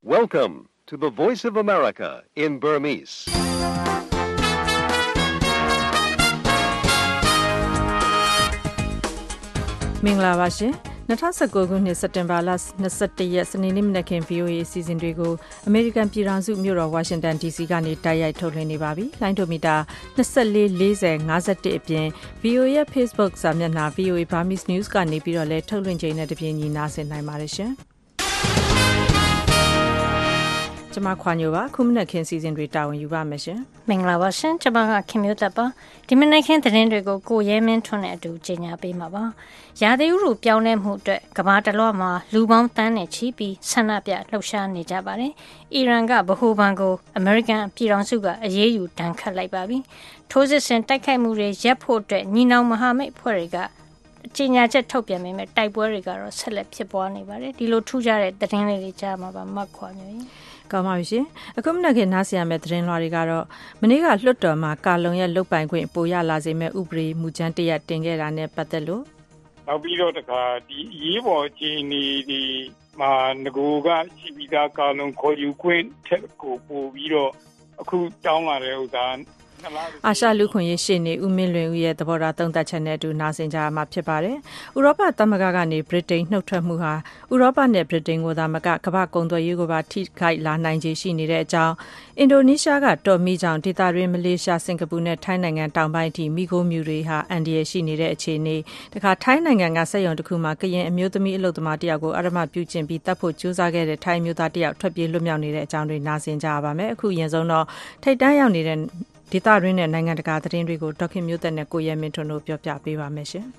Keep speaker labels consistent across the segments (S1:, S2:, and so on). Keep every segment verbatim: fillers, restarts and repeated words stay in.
S1: Welcome to the Voice of America in Burmese.
S2: ။မင်္ဂလာပါရှင်။၂၀၁၉ခုနှစ်စက်တင်ဘာလ၂၁ရက်စနေနေ့မနက်ခင်း ဗွီအိုအေ အစီအစဉ်တွေကို အမေရိကန်ပြည်ထောင်စုမြို့တော်ဝါရှင်တန် ဒီစီ ကနေတိုက်ရိုက်ထုတ်လွှင့်နေပါပြီ။လိုင်းဒိုမီတာ၂၄ ၄၀ ၅၁အပြင် ဗွီအိုအေရဲ့ Facebook စာမျက်နှာ ဗွီအိုအေ Burmese News ကနေပြီးတော့လည်းထုတ်လွှင့်ချိန်နဲ့တပြေးညီနားဆင်နိုင်ပါတယ်ရှင်။ကျမခွာညိုပါခုမနက်ခင်းစီစဉ်တွေတာဝန်ယူပါမယ်ရှင်
S3: မင်္ဂလာပါရှင်ကျမကခင်မျိုးသက်ပါဒီမနက်ခင်းသတင်းတွေကိုကိုရဲမင်းထွန်းနဲ့အတူကြီးညာပေးမှာပါရာသီဥတုပြောင်းလဲမှုအတွက်ကမ္ဘာတစ်လွှားမှာလူပေါင်းတန်းနဲ့ချီပြီးဆန္ဒပြလှုပ်ရှားနေကြပါတယ်အီရန်ကဗဟိုဘဏ်ကိုအမေရိကန်ပြည်ထောင်စုကအရေးယူဒဏ်ခတ်လိုက်ပါပြီထိုးစစ်ဆင်တိုက်ခိုက်မှုတွေရပ်ဖို့အတွက်ညီနောင်မဟာမိတ်ဖွဲ့တွေကကြေညာချက်ထုတ်ပြန်ပေမဲ့တိုက်ပွဲတွေကတော့ဆက်လက်ဖြစ်ပွားနေပါတယ်ဒီလိုထူးခြားတဲ့သတင်းလေးတွေကြားမှာပါမှတ်ခွာမျိုးရင်
S2: ကောင်းပါပြီရှင်အခုမနက်ကနားဆင်ရမယ့်သတင်းလွှာတွေကတော့မနေ့ကလွှတ်တော်မှာကာလုံရဲ့လုတ်ပိုင်ခွင့်ပိုရလာစေမဲ့ဥပဒေမူကြမ်းတရက်တင်ခဲ့တာနဲ့ပတ်သက်လို့
S4: နောက်ပြီးတော့တခါဒီအရေးပေါ်အခြေအနေဒီမှာငကိုကရှိပြီးသားကာလုံခေါ်ယူခွင့်ထက်ကိုပို့ပြီးတော့အခုတောင်းလာတဲ့ဥစ္စာ
S2: အာရှလူခွင့်ရေးရှင်းနေဦးမင်းလွင်ဦးရဲ့သဘောထားသုံးသပ်ချက်နဲ့အတူနားဆင်ကြရမှာဖြစ်ပါတယ်။ဥရောပသမဂ္ဂကနေဗြိတိန်နှုတ်ထွက်မှုဟာဥရောပနဲ့ဗြိတိန်ကိုသာမကကမ္ဘာကုန်သွယ်ရေးကိုပါထိခိုက်လာနိုင်ခြေရှိနေတဲ့အကြောင်းအင်ဒိုနီးရှားကတော်မီကြောင့်ဒေသတွင်းမလေးရှားစင်ကာပူနဲ့ထိုင်းနိုင်ငံတောင်ပိုင်းအထိမိခိုးမြူတွေဟာအန်ဒီရရှိနေတဲ့အခြေအနေတခါထိုင်းနိုင်ငံကစက်ရုံတစ်ခုမှာကရင်အမျိုးသမီးအလုပ်သမားတယောက်ကိုအရမပြုကျင့်ပြီးတပ်ဖို့ကြိုးစားခဲ့တဲ့ထိုင်းမျိုးသားတယောက်ထွက်ပြေးလွတ်မြောက်နေတဲ့အကြောင်းတွေနားဆင်ကြရပါမယ်။အခုရင်ဆုံးတော့ထိတ်တန်းရောက်နေတဲ့ဒေသတွင်းနဲ့နိုင်ငံတကာသတင်းတွေကိုဒေါက်ခင်မျိုးသက်နဲ့ကိုရဲမင်းထွန်းတို့ပြောပြပေးပါမယ်ရှင်။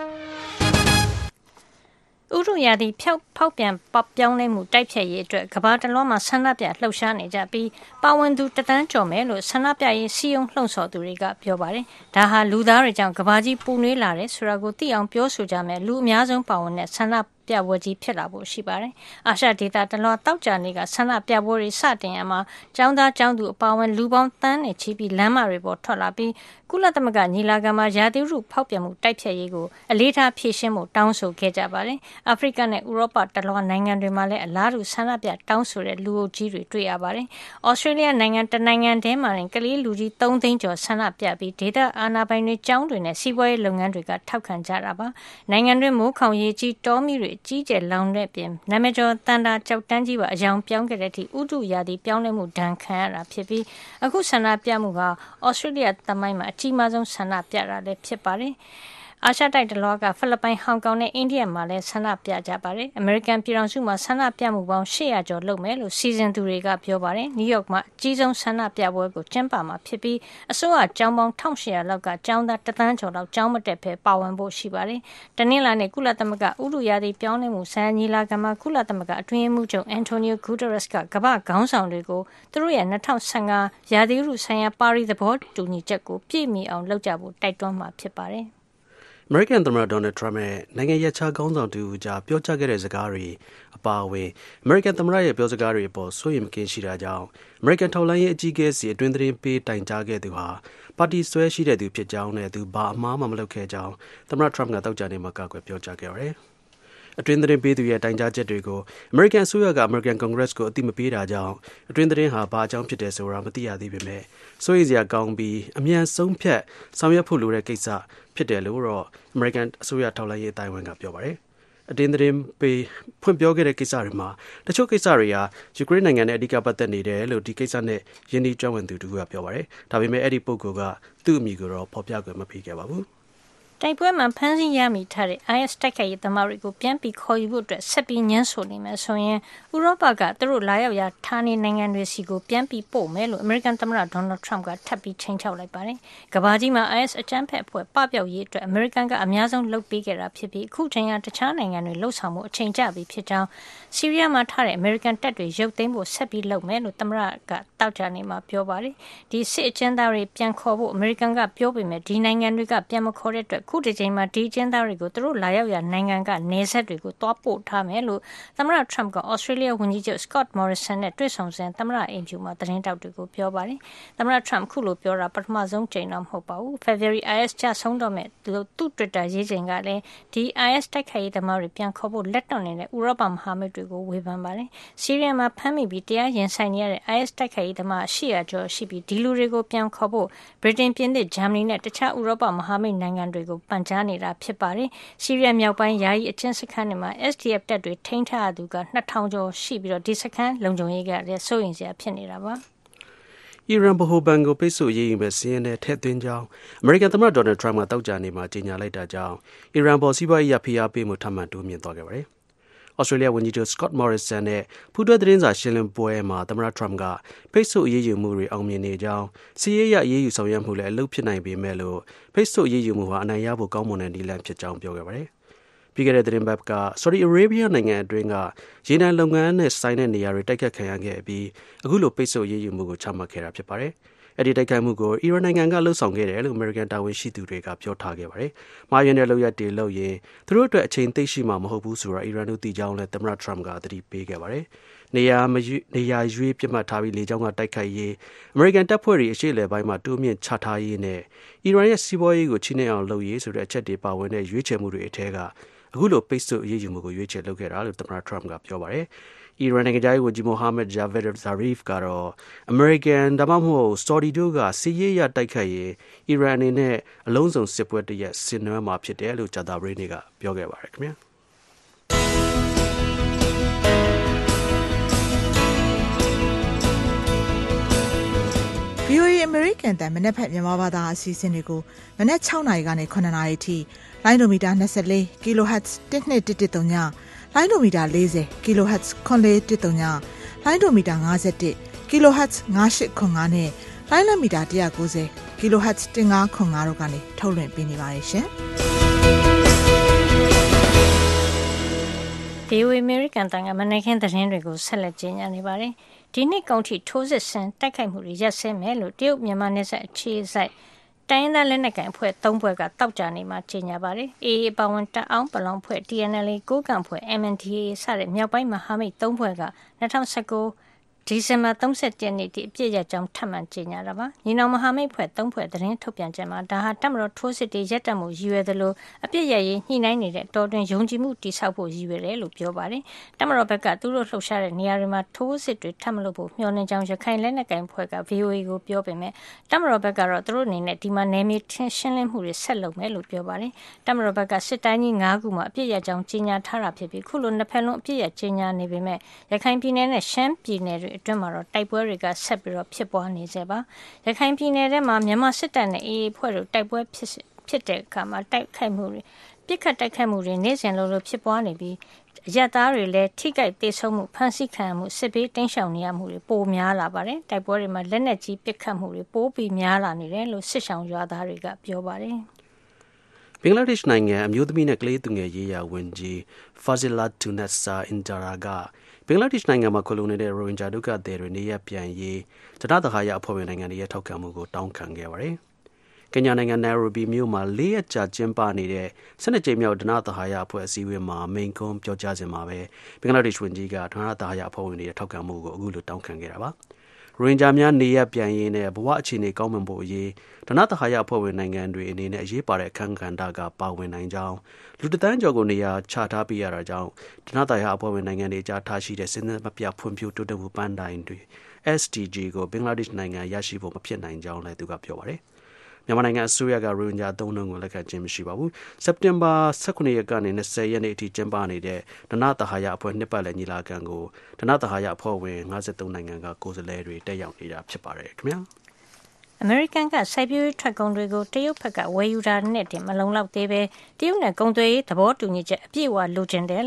S3: ဥရုရာသီဖျောက်ဖောက်ပြန်ပပြောင်းလဲမှုတိုက်ဖြတ်ရေးအတွက်ကမ္ဘာတစ်လွှားမှာဆန္ဒပြလှုပ်ရှားနေကြပြီးပါဝင်သူတသန်းကျော်မယ်လို့ဆန္ဒပြရေးစီယုံလှုံ့ဆော်သူတွေကပြောပါတယ်။ဒါဟာလူသားတွေကြောင့်ကမ္ဘာကြီးပူနွေးလာတယ်ဆိုတာကိုသိအောင်ပြောဆိုကြမယ်လူအများဆုံးပါဝင်တဲ့ဆန္ဒပြပွဲကြီးဖြစ်လာဖို့ရှိပါတယ်။အာရှဒေသတလွှားတောက်ကြနေကဆန္ဒပြပွဲတွေစတင်ရမှာကျောင်းသားကျောင်းသူအပါအဝင်လူပေါင်းတန်းနဲ့ချီပြီးလမ်းမတွေပေါ်ထွက်လာပြီးကုလသမဂ္ဂညီလာခံမှာရာသီဥတုဖောက်ပြန်မှုတိုက်ဖျက်ရေးကိုအလေးထားဖြည့်ရှင်းဖို့တောင်းဆိုခဲ့ကြပါတယ်။အာဖရိကနဲ့ဥရောပတလွှားနိုင်ငံတွေမှာလည်းအလားတူဆန္ဒပြတောင်းဆိုတဲ့လူအုပ်ကြီးတွေတွေ့ရပါတယ်။ဩစတြေးလျနိုင်ငံတနိုင်ငံထဲမှာကလေးလူကြီးသုံးသိန်းကျော်ဆန္ဒပြပြီးဒေသအာဏာပိုင်တွေကျောင်းတွေနဲ့စီးပွားရေးလုပ်ငန်းတွေကထောက်ခံကြတာပါ။နိုင်ငံတွင်းမိုးခေါင်ရေကြီးတောမီတွေကြီးကျယ်လောင်တဲ့ပြင်နာမည်ကျော်တန်တာကြောက်တန်းကြီးပါအယောင်ပြောင်းခဲ့တဲ့အထိဥတုရာသီပြောင်းလဲမှုဒဏ်ခံရတာဖြစ်ပြီးအခုဆန္ဒပြမှုဟာဩစတြေးလျသမိုင်းမှာအကြီးမားဆုံးဆန္ဒပြတာလည်းဖြစ်ပါတယ်။အာရှတိုက်တလွှားကဖိလစ်ပိုင်ဟောင်ကောင်နဲ့အိန္ဒိယမှာလည်းဆန္ဒပြကြပါတယ်။အမေရိကန်ပြည်ထောင်စုမှာဆန္ဒပြမှုပေါင်း၈၀၀ကျော်လုပ်မယ်လို့စီစဉ်သူတွေကပြောပါတယ်။နယူးယောက်မှာအကြီးဆုံးဆန္ဒပြပွဲကိုကျင်းပမှာဖြစ်ပြီးအစိုးရကျောင်းပေါင်း၁၈၀၀လောက်ကကျောင်းသားတသန်းကျော်လောက်ကျောင်းမတက်ဘဲပါဝင်ဖို့ရှိပါတယ်။တနင်္လာနေ့ကုလသမဂ္ဂဥတုရာသီပြောင်းလဲမှုဆိုင်ရာညီလာခံမှာကုလသမဂ္ဂအတွင်းရေးမှူးချုပ်အန်တိုနီယိုဂူတရက်စ်ကကမ္ဘာ့ခေါင်းဆောင်တွေကိုသူတို့ရဲ့၂၀၁၅ရာသီဥတုဆိုင်ရာပါရီသဘောတူညီချက်ကိုပြည့်မီအောင်လုပ်ကြဖို့တိုက်တွန်းမှာဖြစ်ပါတယ်။
S5: အမေရိကန်သမ္မတဒေါ်နယ်ထရမ့်ရဲ့နိုင်ငံရပ်ခြားခေါင်းဆောင်တူကြားပြောကြားခဲ့တဲ့စကားတွေအပါအဝင်အမေရိကန်သမ္မတရဲ့ပြောစကားတွေအပေါ်စိုးရိမ်မကင်းရှိတာကြောင့်အမေရိကန်ထောက်လှမ်းရေးအကြီးအကဲစီအတွင်းသတင်းပေးတိုင်ကြားခဲ့သူဟာပါတီဆွဲရှိတဲ့သူဖြစ်ကြောင်းနဲ့သူဘာအမှားမှမလုပ်ခဲ့ကြောင်းသမ္မတထရမ့်ကတောက်ကြနေမှာကာကွယ်ပြောကြားခဲ့ပါတယ်။အတွင်းသတင်းပေးသူရဲ့တိုင်ကြားချက်တွေကိုအမေရိကန်အစိုးရကအမေရိကန်ကွန်ဂရက်ကိုအသိမပေးတာကြောင့်အတွင်းသတင်းဟာဘာအကြောင်းဖြစ်တယ်ဆိုတာမသိရသေးပေမဲ့စိုးရိမ်စရာကောင်းပြီးအမြန်ဆုံးဖြတ်ဆောင်ရွက်ဖို့လိုတဲ့ကိစ္စဖြစ်တယ်လို့တော့အမေရိကန်အစိုးရထောက်လှမ်းရေးအတိုင်းဝန်ကပြောပါတယ်။အတွင်းသတင်းပေးဖွင့်ပြောခဲ့တဲ့ကိစ္စတွေမှာတချို့ကိစ္စတွေဟာယူကရိန်းနိုင်ငံနဲ့အဓိကပတ်သက်နေတယ်လို့ဒီကိစ္စနဲ့ယင်းဒီကျွမ်းဝင်သူတို့ကပြောပါတယ်။ဒါပေမဲ့အဲ့ဒီပုဂ္ဂိုလ်ကသူ့အမည်ကိုတော့ဖော်ပြခွင့်မပေးခဲ့ပါဘူး။
S3: တိုက်ပွဲမှာဖမ်းဆီးရမိထားတဲ့ အိုင်အက်စ် တိုက်ခိုက်ရေးသမားတွေကိုပြန်ပြီးခေါ်ယူဖို့အတွက်ဆက်ပြီးညှင်းဆိုနေမယ်ဆိုရင်ဥရောပကသူတို့လာရောက်ရာဌာနေနိုင်ငံတွေစီကိုပြန်ပြီးပို့မယ်လို့အမေရိကန်သမ္မတဒေါ်နယ်ထရမ့်ကထပ်ပြီးချိန်ချောက်လိုက်ပါတယ်။ကမ္ဘာကြီးမှာ အိုင်အက်စ် အကြမ်းဖက်အဖွဲ့ပပျောက်ရေးအတွက်အမေရိကန်ကအများဆုံးလုပ်ပေးခဲ့တာဖြစ်ပြီးအခုချိန်ကတခြားနိုင်ငံတွေလှုပ်ဆောင်မှုအချိန်ကျပြီဖြစ်ကြောင်းဆီးရီးယားမှာထားတဲ့အမေရိကန်တပ်တွေရုပ်သိမ်းဖို့ဆက်ပြီးလုပ်မယ်လို့သမ္မတကတောက်ကြနေမှာပြောပါတယ်။ဒီစစ်အကျဉ်းသားတွေပြန်ခေါ်ဖို့အမေရိကန်ကပြောပေမဲ့ဒီနိုင်ငံတွေကပြန်မခေါ်တဲ့အတွက်အခုဒီချိန်မှာဒီကျင်းသားတွေကိုသူတို့လာရောက်ရနိုင်ငံကနေဆက်တွေကိုတွားပို့ထားမယ်လို့သမ္မတ Trump က Australia ဝန်ကြီးချုပ် Scott Morrison နဲ့တွေ့ဆုံစဉ်သမ္မတအိမ်ဖြူမှာသတင်းတောက်တွေကိုပြောပါတယ်သမ္မတ Trump ခုလိုပြောတာပထမဆုံးချိန်တော့မဟုတ်ပါဘူး February အိုင် အက်စ် ကျဆုံးတော့မဲ့သူ Twitter ရေးချိန်ကလည်းဒီ အိုင် အက်စ် တိုက်ခိုက်ရေးသမားတွေပြန်ခေါ်ဖို့လက်တွန့်နေတဲ့ဥရောပမဟာမိတ်တွေကိုဝေဖန်ပါတယ်ဆီးရီးယားမှာဖမ်းမိပြီးတရားရင်ဆိုင်နေရတဲ့ အိုင် အက်စ် တိုက်ခိုက်ရေးသမား၈၀၀ကျော်ရှိပြီးဒီလူတွေကိုပြန်ခေါ်ဖို့ဗြိတိန်ပြင်သစ်ဂျာမနီနဲ့တခြားဥရောပမဟာမိတ်နိုင်ငံတွေကိုပန်ကြားနေတာဖြစ်ပါတယ်ဆီးရီးယားမြောက်ပိုင်းယာယီအကျဉ်းစခန်းတွေမှာ S D F တပ်တွေထိန်းထားရသူကနှစ်ထောင်ကျော်ရှိပြီးတော့ဒီစခန်းလုံခြုံရေးကလည်းစိုးရိမ်စရာဖြစ်နေတာပါ
S5: အီရန်ဗဟိုဘဏ်ကိုပိတ်ဆို့ရေးယူမဲ့စီးရင်နဲ့ထည့်သွင်းကြောင်းအမေရိကန်သမ္မတဒေါ်နယ်ထရန့်ကတောက်ကြနေမှာကြေညာလိုက်တာကြောင့်အီရန်ပေါ်စီးပွားရေးဖိအားပေးမှုထပ်မံတိုးမြင့်သွားခဲ့ပါတယ်။ Australia ဝန်ကြီးချုပ် Scott Morrison နဲ့ပူးတွဲသတင်းစာရှင်းလင်းပွဲမှာသမ္မတထရန့်ကပိတ်ဆို့ရေးယူမှုတွေအောင်မြင်နေကြောင်းစီးရေးရရေးယူဆောင်ရွက်မှုလည်းအလုပ်ဖြစ်နိုင်ပေမဲ့လို့ပိတ်ဆို့ရေးယူမှုဟာအနိုင်ရဖို့ကောင်းမွန်တဲ့နည်းလမ်းဖြစ်ကြောင်းပြောခဲ့ပါတယ်။ပြီးခဲ့တဲ့သတင်းပတ်က Saudi Arabia နိုင်ငံအတွင်းကရေနံလုပ်ငန်းနဲ့ဆိုင်တဲ့နေရာတွေတိုက်ခတ်ခံရခဲ့ပြီးအခုလိုပိတ်ဆို့ရေးယူမှုကိုချမှတ်ခဲ့တာဖြစ်ပါတယ်။အဲ့ဒီတိုက်ခိုက်မှုကိုအီရန်နိုင်ငံကလှုပ်ဆောင်ခဲ့တယ်လို့ American တာဝန်ရှိသူတွေကပြောထားခဲ့ပါတယ်။မှားယွင်းတဲ့လုပ်ရက်တွေလုပ်ရင်သူတို့အတွက်အချိန်သိရှိမှာမဟုတ်ဘူးဆိုတာအီရန်တို့သိကြောင်းလည်းသမ္မတ Trump ကသတိပေးခဲ့ပါတယ်။နေရာမနေရာရွေးပြတ်မှတ်ထားပြီးလေကြောင်းကတိုက်ခိုက်ရေး American တပ်ဖွဲ့တွေအရှေ့အလယ်ပိုင်းမှာတိုးမြင့်ချထားရေးနဲ့အီရန်ရဲ့စီးပွားရေးကိုချိနှိမ့်အောင်လုပ်ရေးဆိုတဲ့အချက်တွေပါဝင်တဲ့ရွေးချယ်မှုတွေအထက်ကအခုလိုပိတ်ဆို့အရေးယူမှုကိုရွေးချယ်လုပ်ခဲ့တာလို့သမ္မတ Trump ကပြောပါတယ်။အီရန်နိုင်ငံသားဝန်ကြီး Mohammad Javad Zarif ကတော့ American ဒါမှမဟုတ် Saudi တို့ကစီးရေးရတိုက်ခိုက်ရင်အီရန်အနေနဲ့အလုံးစုံစစ်ပွဲတစ်ရပ်ဆင်နွှဲမှာဖြစ်တယ်လို့ကြာသပတေးနေ့ကပြောခဲ့ပါတယ်ခင်ဗျာ။
S6: ဗီအိုအေ American တန်မနက်ဖက်မြန်မာဘာသာအစီအစဉ်တွေကိုမနက်၆နာရီကနေ၇နာရီထိလိုင်းဒိုမီတာ၂၄ kHz တစ်နှစ်တစ်တစ်သုံးညလိုင်းဒိုမီတာ၄၀ kHz ခွန်လေးတစ်သုံးညလိုင်းဒိုမီတာ၅၁ kHz ၅၈ခွန်၅နဲ့လိုင်းလမီတာ၁၉၀ kHz ၁၅ခွန်၅တို့ကနေထုတ်လွှင့်ပေးနေပါတယ်ရှင်။
S3: ဗီအိုအေ American တန်ကမနက်ခင်းသတင်းတွေကိုဆက်လက်ကြေညာနေပါတယ်။ဒီနှစ်ကုန်ထိထိုးစစ်ဆင်တိုက်ခိုက်မှုတွေရပ်စဲမယ်လို့တရုတ်မြန်မာနယ်စပ်အခြေစိုက်တိုင်းရင်းသားလက်နက်ကိုင်အဖွဲ့သုံးဖွဲ့ကတောက်ကြနေမှာကြေညာပါတယ်။ A A ပါဝင်တပ်အောင်ပလောင်ဖွဲ့ T N L A ကိုးကန့်ဖွဲ့ M N D A စတဲ့မြောက်ပိုင်းမဟာမိတ်သုံးဖွဲ့က၂၀၁၉ဒီဇင်ဘာ၃၁ရက်နေ့ထိအပြည့်ရကြောင်းထပ်မံကြေညာတာပါ။ညီနောင်မဟာမိတ်ဖွဲ့သုံးဖွဲ့သတင်းထုတ်ပြန်ချက်မှာဒါဟာတပ်မတော်ထိုးစစ်တွေရပ်တန့်မှုရည်ရွယ်သလိုအပြည့်ရရေးညှိနှိုင်းနေတဲ့တော်တွင်ယုံကြည်မှုတည်ဆောက်ဖို့ရည်ရွယ်တယ်လို့ပြောပါတယ်။တပ်မတော်ဘက်ကသူတို့လှုပ်ရှားတဲ့နေရာတွေမှာထိုးစစ်တွေထပ်မလုပ်ဖို့မျှော်လင့်ကြောင်းရခိုင်လက်နက်ကိုင်ဖွဲ့က V O A ကိုပြောပေမဲ့တပ်မတော်ဘက်ကတော့သူတို့အနေနဲ့ဒီမှာနယ်မြေထင်းရှင်းလင်းမှုတွေဆက်လုပ်မယ်လို့ပြောပါတယ်။တပ်မတော်ဘက်ကစစ်တိုင်းကြီး၅ခုမှာအပြည့်ရကြောင်းကြေညာထားတာဖြစ်ပြီးခုလိုနှစ်ဖက်လုံးအပြည့်ရကြေညာနေပေမဲ့ရခိုင်ပြည်နယ်နဲ့ရှမ်းပြည်နယ်တွေအတွင်းမှာတော့တိုက်ပွဲတွေကဆက်ပြီးတော့ဖြစ်ပွားနေစေပါရခိုင်ပြည်နယ်ထဲမှာမြန်မာစစ်တပ်နဲ့ A A ဖွဲ့တို့တိုက်ပွဲဖြစ်ဖြစ်တဲ့အခါမှာတိုက်ခိုက်မှုတွေပြစ်ခတ်တိုက်ခိုက်မှုတွေနေ့စဉ်လိုလိုဖြစ်ပွားနေပြီးရက်သားတွေလည်းထိကြိုက်သေးဆုံးမှုဖမ်းဆီးခံရမှုစစ်ပေးတင်းရှောင်နေရမှုတွေပိုများလာပါတယ်တိုက်ပွဲတွေမှာလက်နက်ကြီးပစ်ခတ်မှုတွေပိုပြီးများလာနေတယ်လို့စစ်ဆောင်ရွာသားတွေကပြောပါတယ်
S5: ဘင်္ဂလားဒေ့ရှ်နိုင်ငံအမျိုးသမီးနဲ့ကလေးသူငယ်ရေးရာဝန်ကြီး Fazilatun-Nessa Indira ကဘင်္ဂလားဒေ့ရှ်နိုင်ငံမှာခိုလုံနေတဲ့ရိုဟင်ဂျာဒုက္ခသည်တွေနေရပြန်ရေးတနသဟာရအဖွဲ့ဝင်နိုင်ငံတွေရဲ့ထောက်ခံမှုကိုတောင်းခံခဲ့ပါတယ်။ကင်ညာနိုင်ငံနိုင်ရိုဘီမြို့မှာလေးရက်ကြာကျင်းပနေတဲ့ဆယ်နှစ်ကြိမ်မြောက်ဒနသဟာရအဖွဲ့အစည်းအဝေးမှာမိန့်ခွန်းပြောကြားစဉ်မှာပဲဘင်္ဂလားဒေ့ရှ်ဝန်ကြီးကဒနသဟာရအဖွဲ့ဝင်တွေရဲ့ထောက်ခံမှုကိုအခုလိုတောင်းခံခဲ့တာပါ။ရိုဟင်ဂျာများနေရပြန်ရေးနဲ့ဘဝအခြေအနေကောင်းမွန်ဖို့အရေးဒနသဟာရအဖွဲ့ဝင်နိုင်ငံတွေအနေနဲ့အရေးပါတဲ့အခန်းကဏ္ဍကပါဝင်နိုင်ကြောင်းလူတန်းကျော်ကိုနေရာချထားပေးရတာကြောင့်ဒနသဟာရအဖွဲ့ဝင်နိုင်ငံတွေကြားထားရှိတဲ့စဉ်ဆက်မပြတ်ဖွံ့ဖြိုးတိုးတက်မှုပန်းတိုင်တွေ S D G ကိုဘင်္ဂလားဒေ့ရှ်နိုင်ငံရရှိဖို့မဖြစ်နိုင်ကြောင်းလည်းသူကပြောပါတယ်။မြန်မာနိုင်ငံအစိုးရကရိုဟင်ဂျာအသုံးအနှုန်းကိုလက်ခံခြင်းမရှိပါဘူး။စက်တင်ဘာ၁၉ရက်ကနေ၂၀ရက်နေ့အထိကျင်းပနေတဲ့ဒနသဟာရအဖွဲ့နှစ်ပတ်လည်ညီလာခံကိုဒနသဟာရအဖွဲ့ဝင်၅၃နိုင်ငံကကိုယ်စားလှယ်တွေတက်ရောက်နေတာဖြစ်ပါတယ်ခင်ဗျာ။
S3: အမေရိကန်ကစိုက်ပျိုးရေးထွက်ကုန်တွေကိုတရုတ်ဘက်ကဝယ်ယူတာနဲ့တင်မလုံလောက်သေးပဲတရုတ်နဲ့ကုန်သွယ်ရေးသဘောတူညီချက်အပြည့်အဝလိုချင်တယ်လို့အ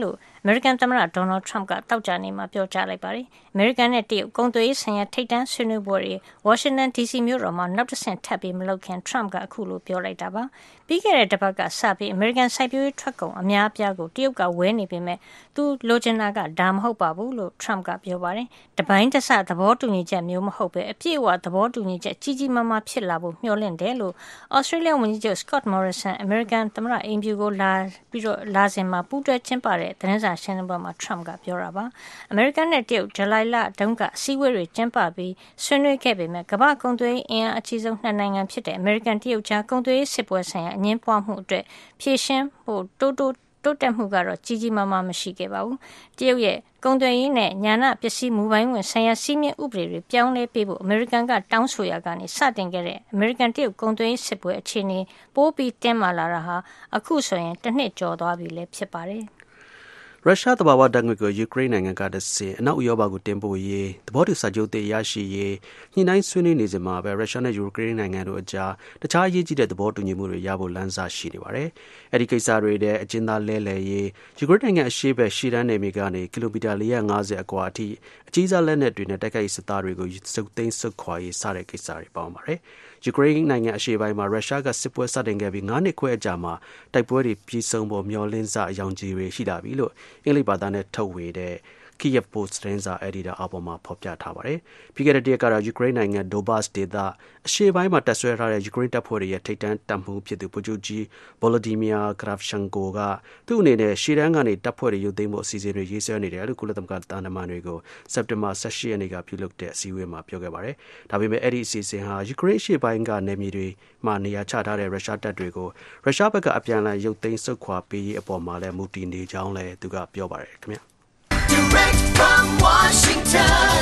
S3: American သမ္မတ Donald Trump ကတောက်ကြနေမှာပြောကြားလိုက်ပါတယ်။ American နဲ့တရုတ်ကုန်သွယ်ရေးဆိုင်ရာထိပ်တန်းဆွေးနွေးပွဲတွေ Washington ဒီ စီ မြို့တော်မှာနောက်တစ်ဆင့်ထပ်ပြီးမလုပ်ခင် Trump ကအခုလိုပြောလိုက်တာပါ။ ပြီးခဲ့တဲ့တစ်ပတ်ကစပြီး American စိုက်ပျိုးရေးထွက်ကုန်အများအပြားကိုတရုတ်ကဝယ်နေပေမဲ့သူလိုချင်တာကဒါမဟုတ်ပါဘူးလို့ Trump ကပြောပါတယ်။တပိုင်းတစသဘောတူညီချက်မျိုးမဟုတ်ပဲအပြည့်အဝသဘောတူညီချက်ကြီးကြီးမားမားဖြစ်လာဖို့မျှော်လင့်တယ်လို့ Australia ဝန်ကြီးချုပ် Scott Morrison American သမ္မတအိမ်ဖြူကိုလာပြီးတော့လာစဉ်မှာပူးတွဲကျင်းပတဲ့သတင်းစာရှင်းလင်းပွဲမှာ Trump ကပြောတာပါ။ American နဲ့တရုတ်ဇူလိုင်လတုန်းကအစည်းအဝေးတွေကျင်းပပြီးဆွေးနွေးခဲ့ပေမဲ့ကမ္ဘာကုန်သွယ်ရေးအင်အားအကြီးဆုံးနှစ်နိုင်ငံဖြစ်တဲ့ American တရုတ်ကြားကုန်သွယ်ရေးစစ်ပွဲဆိုင်ရာအငင်းပွားမှုအတွက်ဖြေရှင်းဖို့တိုးတိုးတိုးတက်မှုကတော့ကြီးကြီးမားမားမရှိခဲ့ပါဘူး။တရုတ်ရဲ့ကုန်သွယ်ရေးနဲ့ညာဏပစ္စည်းမူပိုင်းဝင်ဆိုင်ရာစီးမြင့်ဥပဒေတွေပြောင်းလဲပေးဖို့ American ကတောင်းဆိုရာကနေစတင်ခဲ့တဲ့ American တရုတ်ကုန်သွယ်ရေးစစ်ပွဲအခြေအနေပိုပြီးတင်းမာလာတာဟာအခုဆိုရင်တစ်နှစ်ကျော်သွားပြီလည်းဖြစ်ပါတယ်။
S5: ရုရှားသဘာဝဓာတ်ငွေ့ကိုယူကရိန်းနိုင်ငံကတဆင့်အနောက်ဥရောပကိုတင်ပို့ရေးသဘောတူစာချုပ်သစ်ရရှိရေးညှိနှိုင်းဆွေးနွေးနေစဉ်မှာပဲရုရှားနဲ့ယူကရိန်းနိုင်ငံတို့အကြားတခြားအရေးကြီးတဲ့သဘောတူညီမှုတွေရဖို့လမ်းစာရှိနေပါတယ်။အဲဒီကိစ္စတွေတဲ့အကျဉ်းသားလဲလှယ်ရေးယူကရိန်းနိုင်ငံအရှေ့ဘက်ရှေ့တန်းနယ်မြေကနေကီလိုမီတာ၄၅၀အကွာအထိအကြီးစားလက်နက်တွေနဲ့တိုက်ခိုက်စစ်သားတွေကိုစုပ်သိမ်းစုပ်ခွာရေးစတဲ့ကိစ္စတွေပါဝင်ပါတယ်။ယူကရိန်းနိုင်ငံအရှေ့ပိုင်းမှာရုရှားကစစ်ပွဲစတင်ခဲ့ပြီးငါးနှစ်ခွဲအကြာမှာတိုက်ပွဲတွေပြီးဆုံးဖို့မျှော်လင့်စအယောင်ကြီးတွေရှိလာပြီလို့အင်္ဂလိပ်ဘာသာနဲ့ထုတ်ဝေတဲ့ Kiev Post သတင်းစာအယ်ဒီတာအပေါ်မှာဖော်ပြထားပါတယ်။ပြီးခဲ့တဲ့တရက်ကတော့ယူကရိန်းနိုင်ငံ Donbas ဒေသအရှေ့ပိုင်းမှာတပ်ဆွဲထားတဲ့ယူကရိန်းတပ်ဖွဲ့တွေရဲ့ထိပ်တန်းတပ်မှူးဖြစ်သူဗိုလ်ချုပ်ကြီး Volodymyr Kravchenko ကသူ့အနေနဲ့ရှေ့တန်းကနေတပ်ဖွဲ့တွေရုပ်သိမ်းဖို့အစီအစဉ်တွေရေးဆွဲနေတယ်လို့ကုလသမဂ္ဂတာဝန်တွေကိုစက်တင်ဘာ၁၈ရက်နေ့ကပြုလုပ်တဲ့အစည်းအဝေးမှာပြောခဲ့ပါတယ်။ဒါပေမဲ့အဲ့ဒီအစီအစဉ်ဟာယူကရိန်းအရှေ့ပိုင်းကနယ်မြေတွေမှာနေရာချထားတဲ့ရုရှားတပ်တွေကိုရုရှားဘက်ကအပြန်အလှန်ရုပ်သိမ်းဆုတ်ခွာပေးရေးအပေါ်မှာလည်းမူတည်နေကြောင်းလည်းသူကပြောပါတယ်ခင်ဗျာ။
S7: Direct from Washington,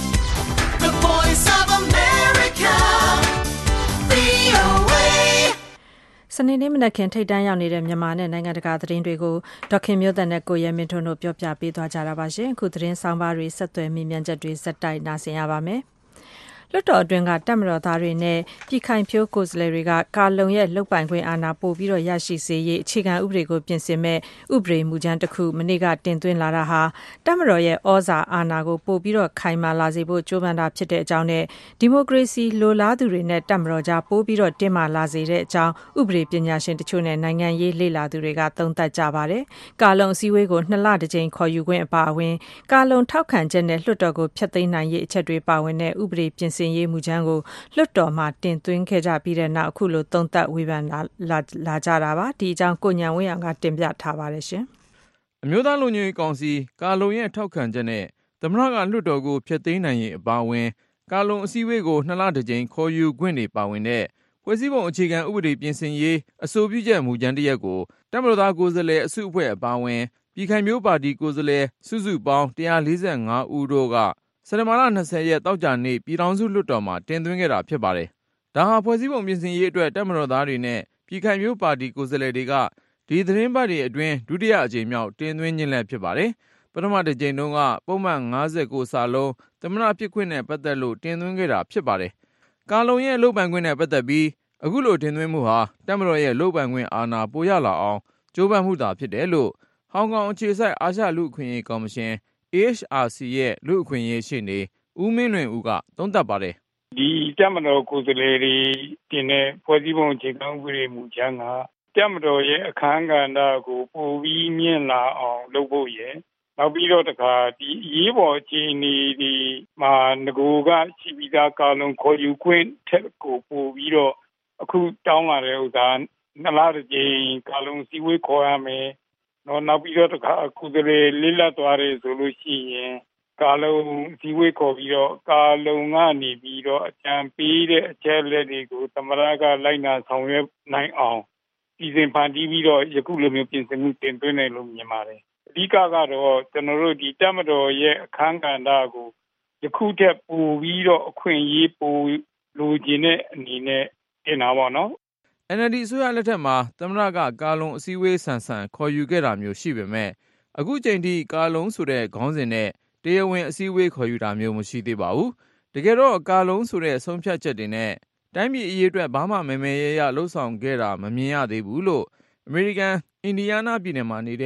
S7: the voice of America, V O A.
S2: စနေနေ့မနက်ခင်းထိပ်တန်းရောက်နေတဲ့မြန်မာနဲ့နိုင်ငံတကာသတင်းတွေကိုဒေါက်ခင်မျိုးသက်နဲ့ကိုရဲမင်းထွန်းတို့ပြောပြပေးသွားကြတာပါရှင်အခုသတင်းဆောင်ပါတွေဆက်သွယ်မိမြန်ချက်တွေစက်တိုက်နားဆင်ရပါမယ်လွှတ်တော်အတွင်းကတပ်မတော်သားတွေနဲ့ပြည်ခိုင်ဖြိုးကိုယ်စားလှယ်တွေကကာလုံရဲ့လုတ်ပိုင်ခွင့်အာဏာပို့ပြီးတော့ရရှိစေရေးအခြေခံဥပဒေကိုပြင်ဆင်မဲ့ဥပဒေမူကြမ်းတစ်ခုမနေ့ကတင်သွင်းလာတာဟာတပ်မတော်ရဲ့ဩဇာအာဏာကိုပို့ပြီးတော့ခိုင်မာလာစေဖို့ကြိုးပမ်းတာဖြစ်တဲ့အကြောင်းနဲ့ဒီမိုကရေစီလိုလားသူတွေနဲ့တပ်မတော်ကြားပို့ပြီးတော့တင်းမာလာစေတဲ့အကြောင်းဥပဒေပညာရှင်တချို့နဲ့နိုင်ငံရေးလေ့လာသူတွေကသုံးသပ်ကြပါတယ်ကာလုံအစည်းအဝေးကိုနှစ်လတစ်ကြိမ်ခေါ်ယူခွင့်အပါအဝင်ကာလုံထောက်ခံချက်နဲ့လွှတ်တော်ကိုဖျက်သိမ်းနိုင်ရေးအချက်တွေပါဝင်တဲ့ဥပဒေပြင်ဆင်ရေးမူကြမ်းကိုလွှတ်တော်မှာတင်သွင်းခဲ့ကြပြီးတဲ့နောက်အခုလိုသုံးသပ်ဝေဖန်လာလာကြတာပါဒီအကြောင်းကိုညံဝင်းအောင်ကတင်ပြထားပါတယ်ရှင်
S8: အမျိုးသားလုံခြုံရေးကောင်စီကာလုံရဲ့ထောက်ခံချက်နဲ့သမ္မတကလွှတ်တော်ကိုဖျက်သိမ်းနိုင်ရေးအပါအဝင်ကာလုံအစည်းအဝေးကိုနှစ်လတစ်ကြိမ်ခေါ်ယူခွင့်တွေပါဝင်တဲ့ဖွဲ့စည်းပုံအခြေခံဥပဒေပြင်ဆင်ရေးအဆိုပြုချက်မူကြမ်းတစ်ရပ်ကိုတပ်မတော်သားကိုယ်စားလှယ်အစုအဖွဲ့အပါအဝင်ပြည်ခိုင်ဖြိုးပါတီကိုယ်စားလှယ်စုစုပေါင်း၁၄၅ဦးတို့ကစက်တင်ဘာလ၂၀ရက်တောက်ကြနေ့ပြည်ထောင်စုလွှတ်တော်မှာတင်သွင်းခဲ့တာဖြစ်ပါတယ်။ဒါဟာဖွဲ့စည်းပုံပြင်ဆင်ရေးအတွက်တပ်မတော်သားတွေနဲ့ပြည်ခိုင်ဖြိုးပါတီကိုယ်စားလှယ်တွေကဒီသတင်းပတ်တွေအတွင်းဒုတိယအကြိမ်မြောက်တင်သွင်းခြင်းလည်းဖြစ်ပါတယ်။ပထမတစ်ကြိမ်တုန်းကပုံမှန်၅၉စာလုံးသမ္မတဖြစ်ခွင့်နဲ့ပတ်သက်လို့တင်သွင်းခဲ့တာဖြစ်ပါတယ်။ကာလုံရဲ့လုပ်ပိုင်ခွင့်နဲ့ပတ်သက်ပြီးအခုလိုတင်သွင်းမှုဟာတပ်မတော်ရဲ့လုပ်ပိုင်ခွင့်အာဏာပိုရလာအောင်ကြိုးပမ်းမှုသာဖြစ်တယ်လို့ဟောင်ကောင်အခြေစိုက်အာရှလူ့အခွင့်အရေးကော်မရှင် A H R C ရဲ့လူ့အခွင့်အရေးရှေ့နေဦးမင်းလွင်ဦးကသုံးသပ်ပါတယ်
S4: ။ဒီတပ်မတော်ကိုယ်စားလှယ်တွေတင်တဲ့ဖွဲ့စည်းပုံအခြေခံဥပဒေမူကြမ်းကတပ်မတော်ရဲ့အခမ်းကဏ္ဍကိုပိုပြီးမြင့်လာအောင်လုပ်ဖို့ရယ်နောက်ပြီးတော့တခါဒီအရေးပေါ်အခြေအနေဒီမှာငကိုကရှိပြီးသားကာလုံခေါ်ယူခွင့်ထက်ကိုပိုပြီးတော့အခုတောင်းလာတဲ့ဥစ္စာနှစ်လတစ်ကြိမ်ကာလုံစည်းဝေးခေါ်ရမယ်နော်နောက်ပြီးတော့တခါကုသလေလေးလက်သွားတယ်ဆိုလို့ရှိရင်ကာလုံစည်းဝေးခေါ်ပြီးတော့ကာလုံကနေပြီးတော့အကြံပေးတဲ့အချက်လက်တွေကိုသမရကလိုက်နာဆောင်ရွက်နိုင်အောင်ပြည်စင်ဖန်တီးပြီးတော့ယခုလိုမျိုးပြင်ဆင်မှုတင်သွင်းတယ်လို့မြင်ပါတယ်အဓိကကတော့ကျွန်တော်တို့ဒီတပ်မတော်ရဲ့အခမ်းကဏ္ဍကိုယခုထက်ပိုပြီးတော့အခွင့်အရေးပိုလိုချင်တဲ့အနေနဲ့တင်တာပေါ့နော်
S8: N L D အစိုးရလက်ထက်မှာသမ္မတကကာလုံအစည်းအဝေးဆန်ဆန်ခေါ်ယူခဲ့တာမျိုးရှိပေမဲ့အခုချိန်ထိကာလုံဆိုတဲ့ခေါင်းစဉ်နဲ့တရားဝင်အစည်းအဝေးခေါ်ယူတာမျိုးမရှိသေးပါဘူး။တကယ်တော့ကာလုံဆိုတဲ့ဆုံးဖြတ်ချက်တွေနဲ့တိုင်းပြည်အရေးအတွက်ဘာမှမဲမဲရရလှုပ်ဆောင်ခဲ့တာမမြင်ရသေးဘူးလို့အမေရိကန်အင်ဒီယားနားပြည်နယ်မှာနေတဲ့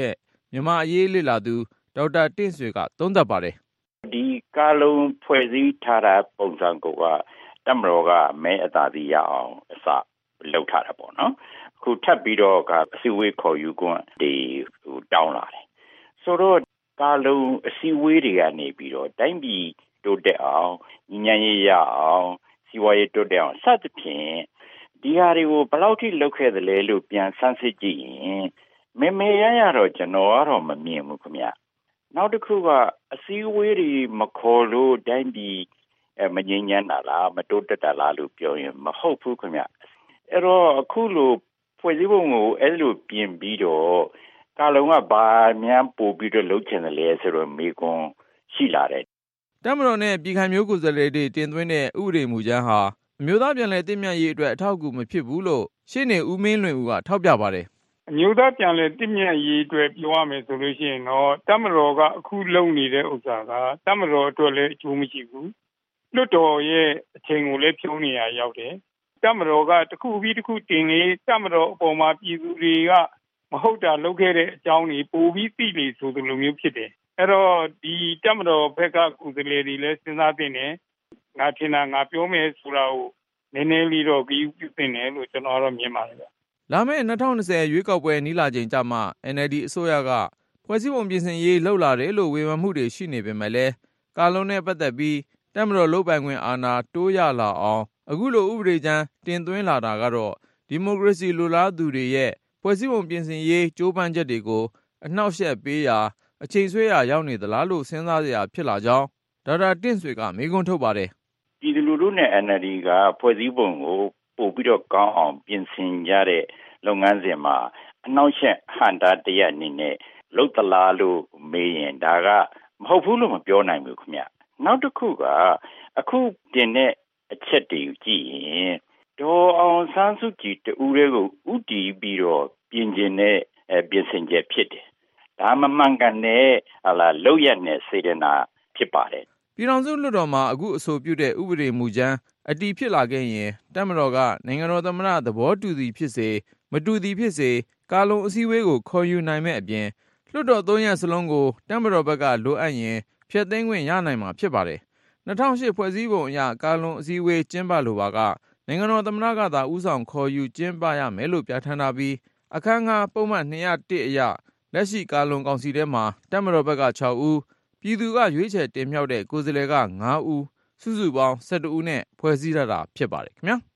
S8: မြန်မာအရေးလေ့လာသူဒေါက်တာတင့်ဆွေကသုံးသပ်ပါတယ်
S9: ။ဒီကာလုံဖွဲ့စည်းထားတာပုံစံကတမတော်ကမဲအသာစီးရအောင်အစလုပ်ထားတာပေါ့နော်။အခုထပ်ပြီးတော့ကအစည်းအဝေးခေါ်ယူခွင့်ဒီဟိုတောင်းလာတယ်။ဆိုတော့ကာလုံအစည်းအဝေးတွေကနေပြီးတော့တိုင်းပြည်တိုးတက်အောင်ညီညာရေးရအောင်စီးပွားရေးတိုးတက်အောင်စသဖြင့်ဒီဟာတွေကိုဘယ်လောက်ထိလုပ်ခဲ့သလဲလို့ပြန်ဆန်းစစ်ကြည့်ရင်မေမေရရတော့ကျွန်တော်ကတော့မမြင်ဘူးခင်ဗျ။နောက်တစ်ခုကအစည်းအဝေးတွေမခေါ်လို့တိုင်းပြည်အဲမငြိမ်းချမ်းတာလားမတိုးတက်တာလားလို့ပြောရင်မဟုတ်ဘူးခင်ဗျ။အဲ့တော့အခုလိုဖွဲ့စည်းပုံကိုအဲ့လိုပြင်ပြီးတော့ကာလုံကဘာများပို့ပြီးတော့လုပ်ချင်တယ်လဲဆိုတော့မေကွန်ရှိလာတယ်
S8: ။တမတော်နဲ့ပြည်ခိုင်မျိုးကိုယ်စားလှယ်တွေတင်သွင်းတဲ့ဥပဒေမူကြမ်းဟာအမျိုးသားပြန်လည်တည်မြဲရေးအတွက်အထောက်အကူမဖြစ်ဘူးလို့ရှေ့နေဦးမင်းလွင်ဦးကထောက်ပြပါတယ်
S4: ။အမျိုးသားပြန်လည်တည်မြဲရေးအတွက်ပြောရမယ်ဆိုလို့ရှိရင်တော့တမတော်ကအခုလုပ်နေတဲ့ဥစ္စာကတမတော်အတွက်လည်းအကျိုးမရှိဘူး။လွတ်တော်ရဲ့အချိန်ကိုလည်းဖြုံးနေရရောက်တယ်။တမတော်ကတစ်ခုပြီးတစ်ခုတင်နေတမတော်အပေါ်မှာပြည်သူတွေကမဟုတ်တာလုပ်ခဲ့တဲ့အကြောင်းတွေပိုပြီးသိလေဆိုသလိုမျိုးဖြစ်တယ်။အဲ့တော့ဒီတမတော်ဘက်ကကုသလေတွေလည်းစဉ်းစားသင့်တယ်။ငါထင်တာငါပြောမယ်ဆိုတာကိုနည်းနည်းလေးတော့ကြည့်ပြသင့်တယ်လို့ကျွန်တော်တော့မြင်ပါတယ်ဗျ
S8: ။လာမယ့်၂၀၂၀ရွေးကောက်ပွဲနီးလာချိန်ကျမှ အန်အယ်လ်ဒီ အစိုးရကဖွဲ့စည်းပုံပြင်ဆင်ရေးလှုပ်လာတယ်လို့ဝေဖန်မှုတွေရှိနေပေမဲ့လည်းကာလုံနဲ့ပတ်သက်ပြီးတမတော်လုပ်ပိုင်ခွင့်အာဏာတိုးရလာအောင်အခုလိုဥပဒေကြမ်းတင်သွင်းလာတာကတော့ဒီမိုကရေစီလိုလားသူတွေရဲ့ဖွဲ့စည်းပုံပြင်ဆင်ရေးကြိုးပမ်းချက်တွေကိုအနှောက်အယှက်ပေးရာအချိန်ဆွဲရာရောက်နေသလားလို့စဉ်းစားစရာဖြစ်လာကြောင်းဒေါက်တာတင့်ဆွေကမေးခွန်းထုတ်ပါတယ်
S9: ။ပြည်သူလူထုနဲ့ အန်အယ်လ်ဒီ ကဖွဲ့စည်းပုံကိုပို့ပြီးတော့ကောင်းအောင်ပြင်ဆင်ကြတဲ့လုပ်ငန်းစဉ်မှာအနှောက်အယှက်ဟန်တာတရက်အနေနဲ့လုပ်သလားလို့မေးရင်ဒါကမဟုတ်ဘူးလို့မပြောနိုင်ဘူးခင်ဗျ။နောက်တစ်ခုကအခုတင်တဲ့အချက်တွေကြည့်ရင်ဒေါ်အောင်ဆန်းစုကြည်တူတွေကိုဥတီပြီးတော့ပြင်ကျင်တဲ့ပြင်ဆင်ချက်ဖြစ်တယ်။ဒါမမှန်ကန်တဲ့ဟာလာလောက်ရတဲ့စေတနာဖြစ်ပါတယ်
S8: ။ပြည်ထောင်စုလွှတ်တော်မှာအခုအဆိုပြုတဲ့ဥပဒေမူကြမ်းအတည်ဖြစ်လာခဲ့ရင်တမတော်ကနိုင်ငံတော်သမ္မတသဘောတူသည်ဖြစ်စေမတူသည်ဖြစ်စေကာလုံအစည်းအဝေးကိုခေါ်ယူနိုင်မဲ့အပြင်လွှတ်တော်သုံးရပ်စလုံးကိုတမတော်ဘက်ကလိုအပ်ရင်ဖျက်သိမ်းခွင့်ရနိုင်မှာဖြစ်ပါတယ်။၂၀၀၈ဖွဲ့စည်းပုံအရကာလုံအစည်းအဝေးကျင်းပလိုပါကနိုင်ငံတော်သမ္မတကသာဦးဆောင်ခေါ်ယူကျင်းပရမယ်လို့ပြဋ္ဌာန်းထားပြီးအခန်းငါးပုံမှန်၂၀၁အရလက်ရှိကာလုံကောင်စီထဲမှာတမတော်ဘက်က၆ဦးပြည်သူကရွေးချယ်တင်မြှောက်တဲ့ကိုယ်စားလှယ်က၅ဦးစုစုပေါင်း၁၁ဦးနဲ့ဖွဲ့စည်းထားတာဖြစ်ပါတယ်ခင်ဗျာ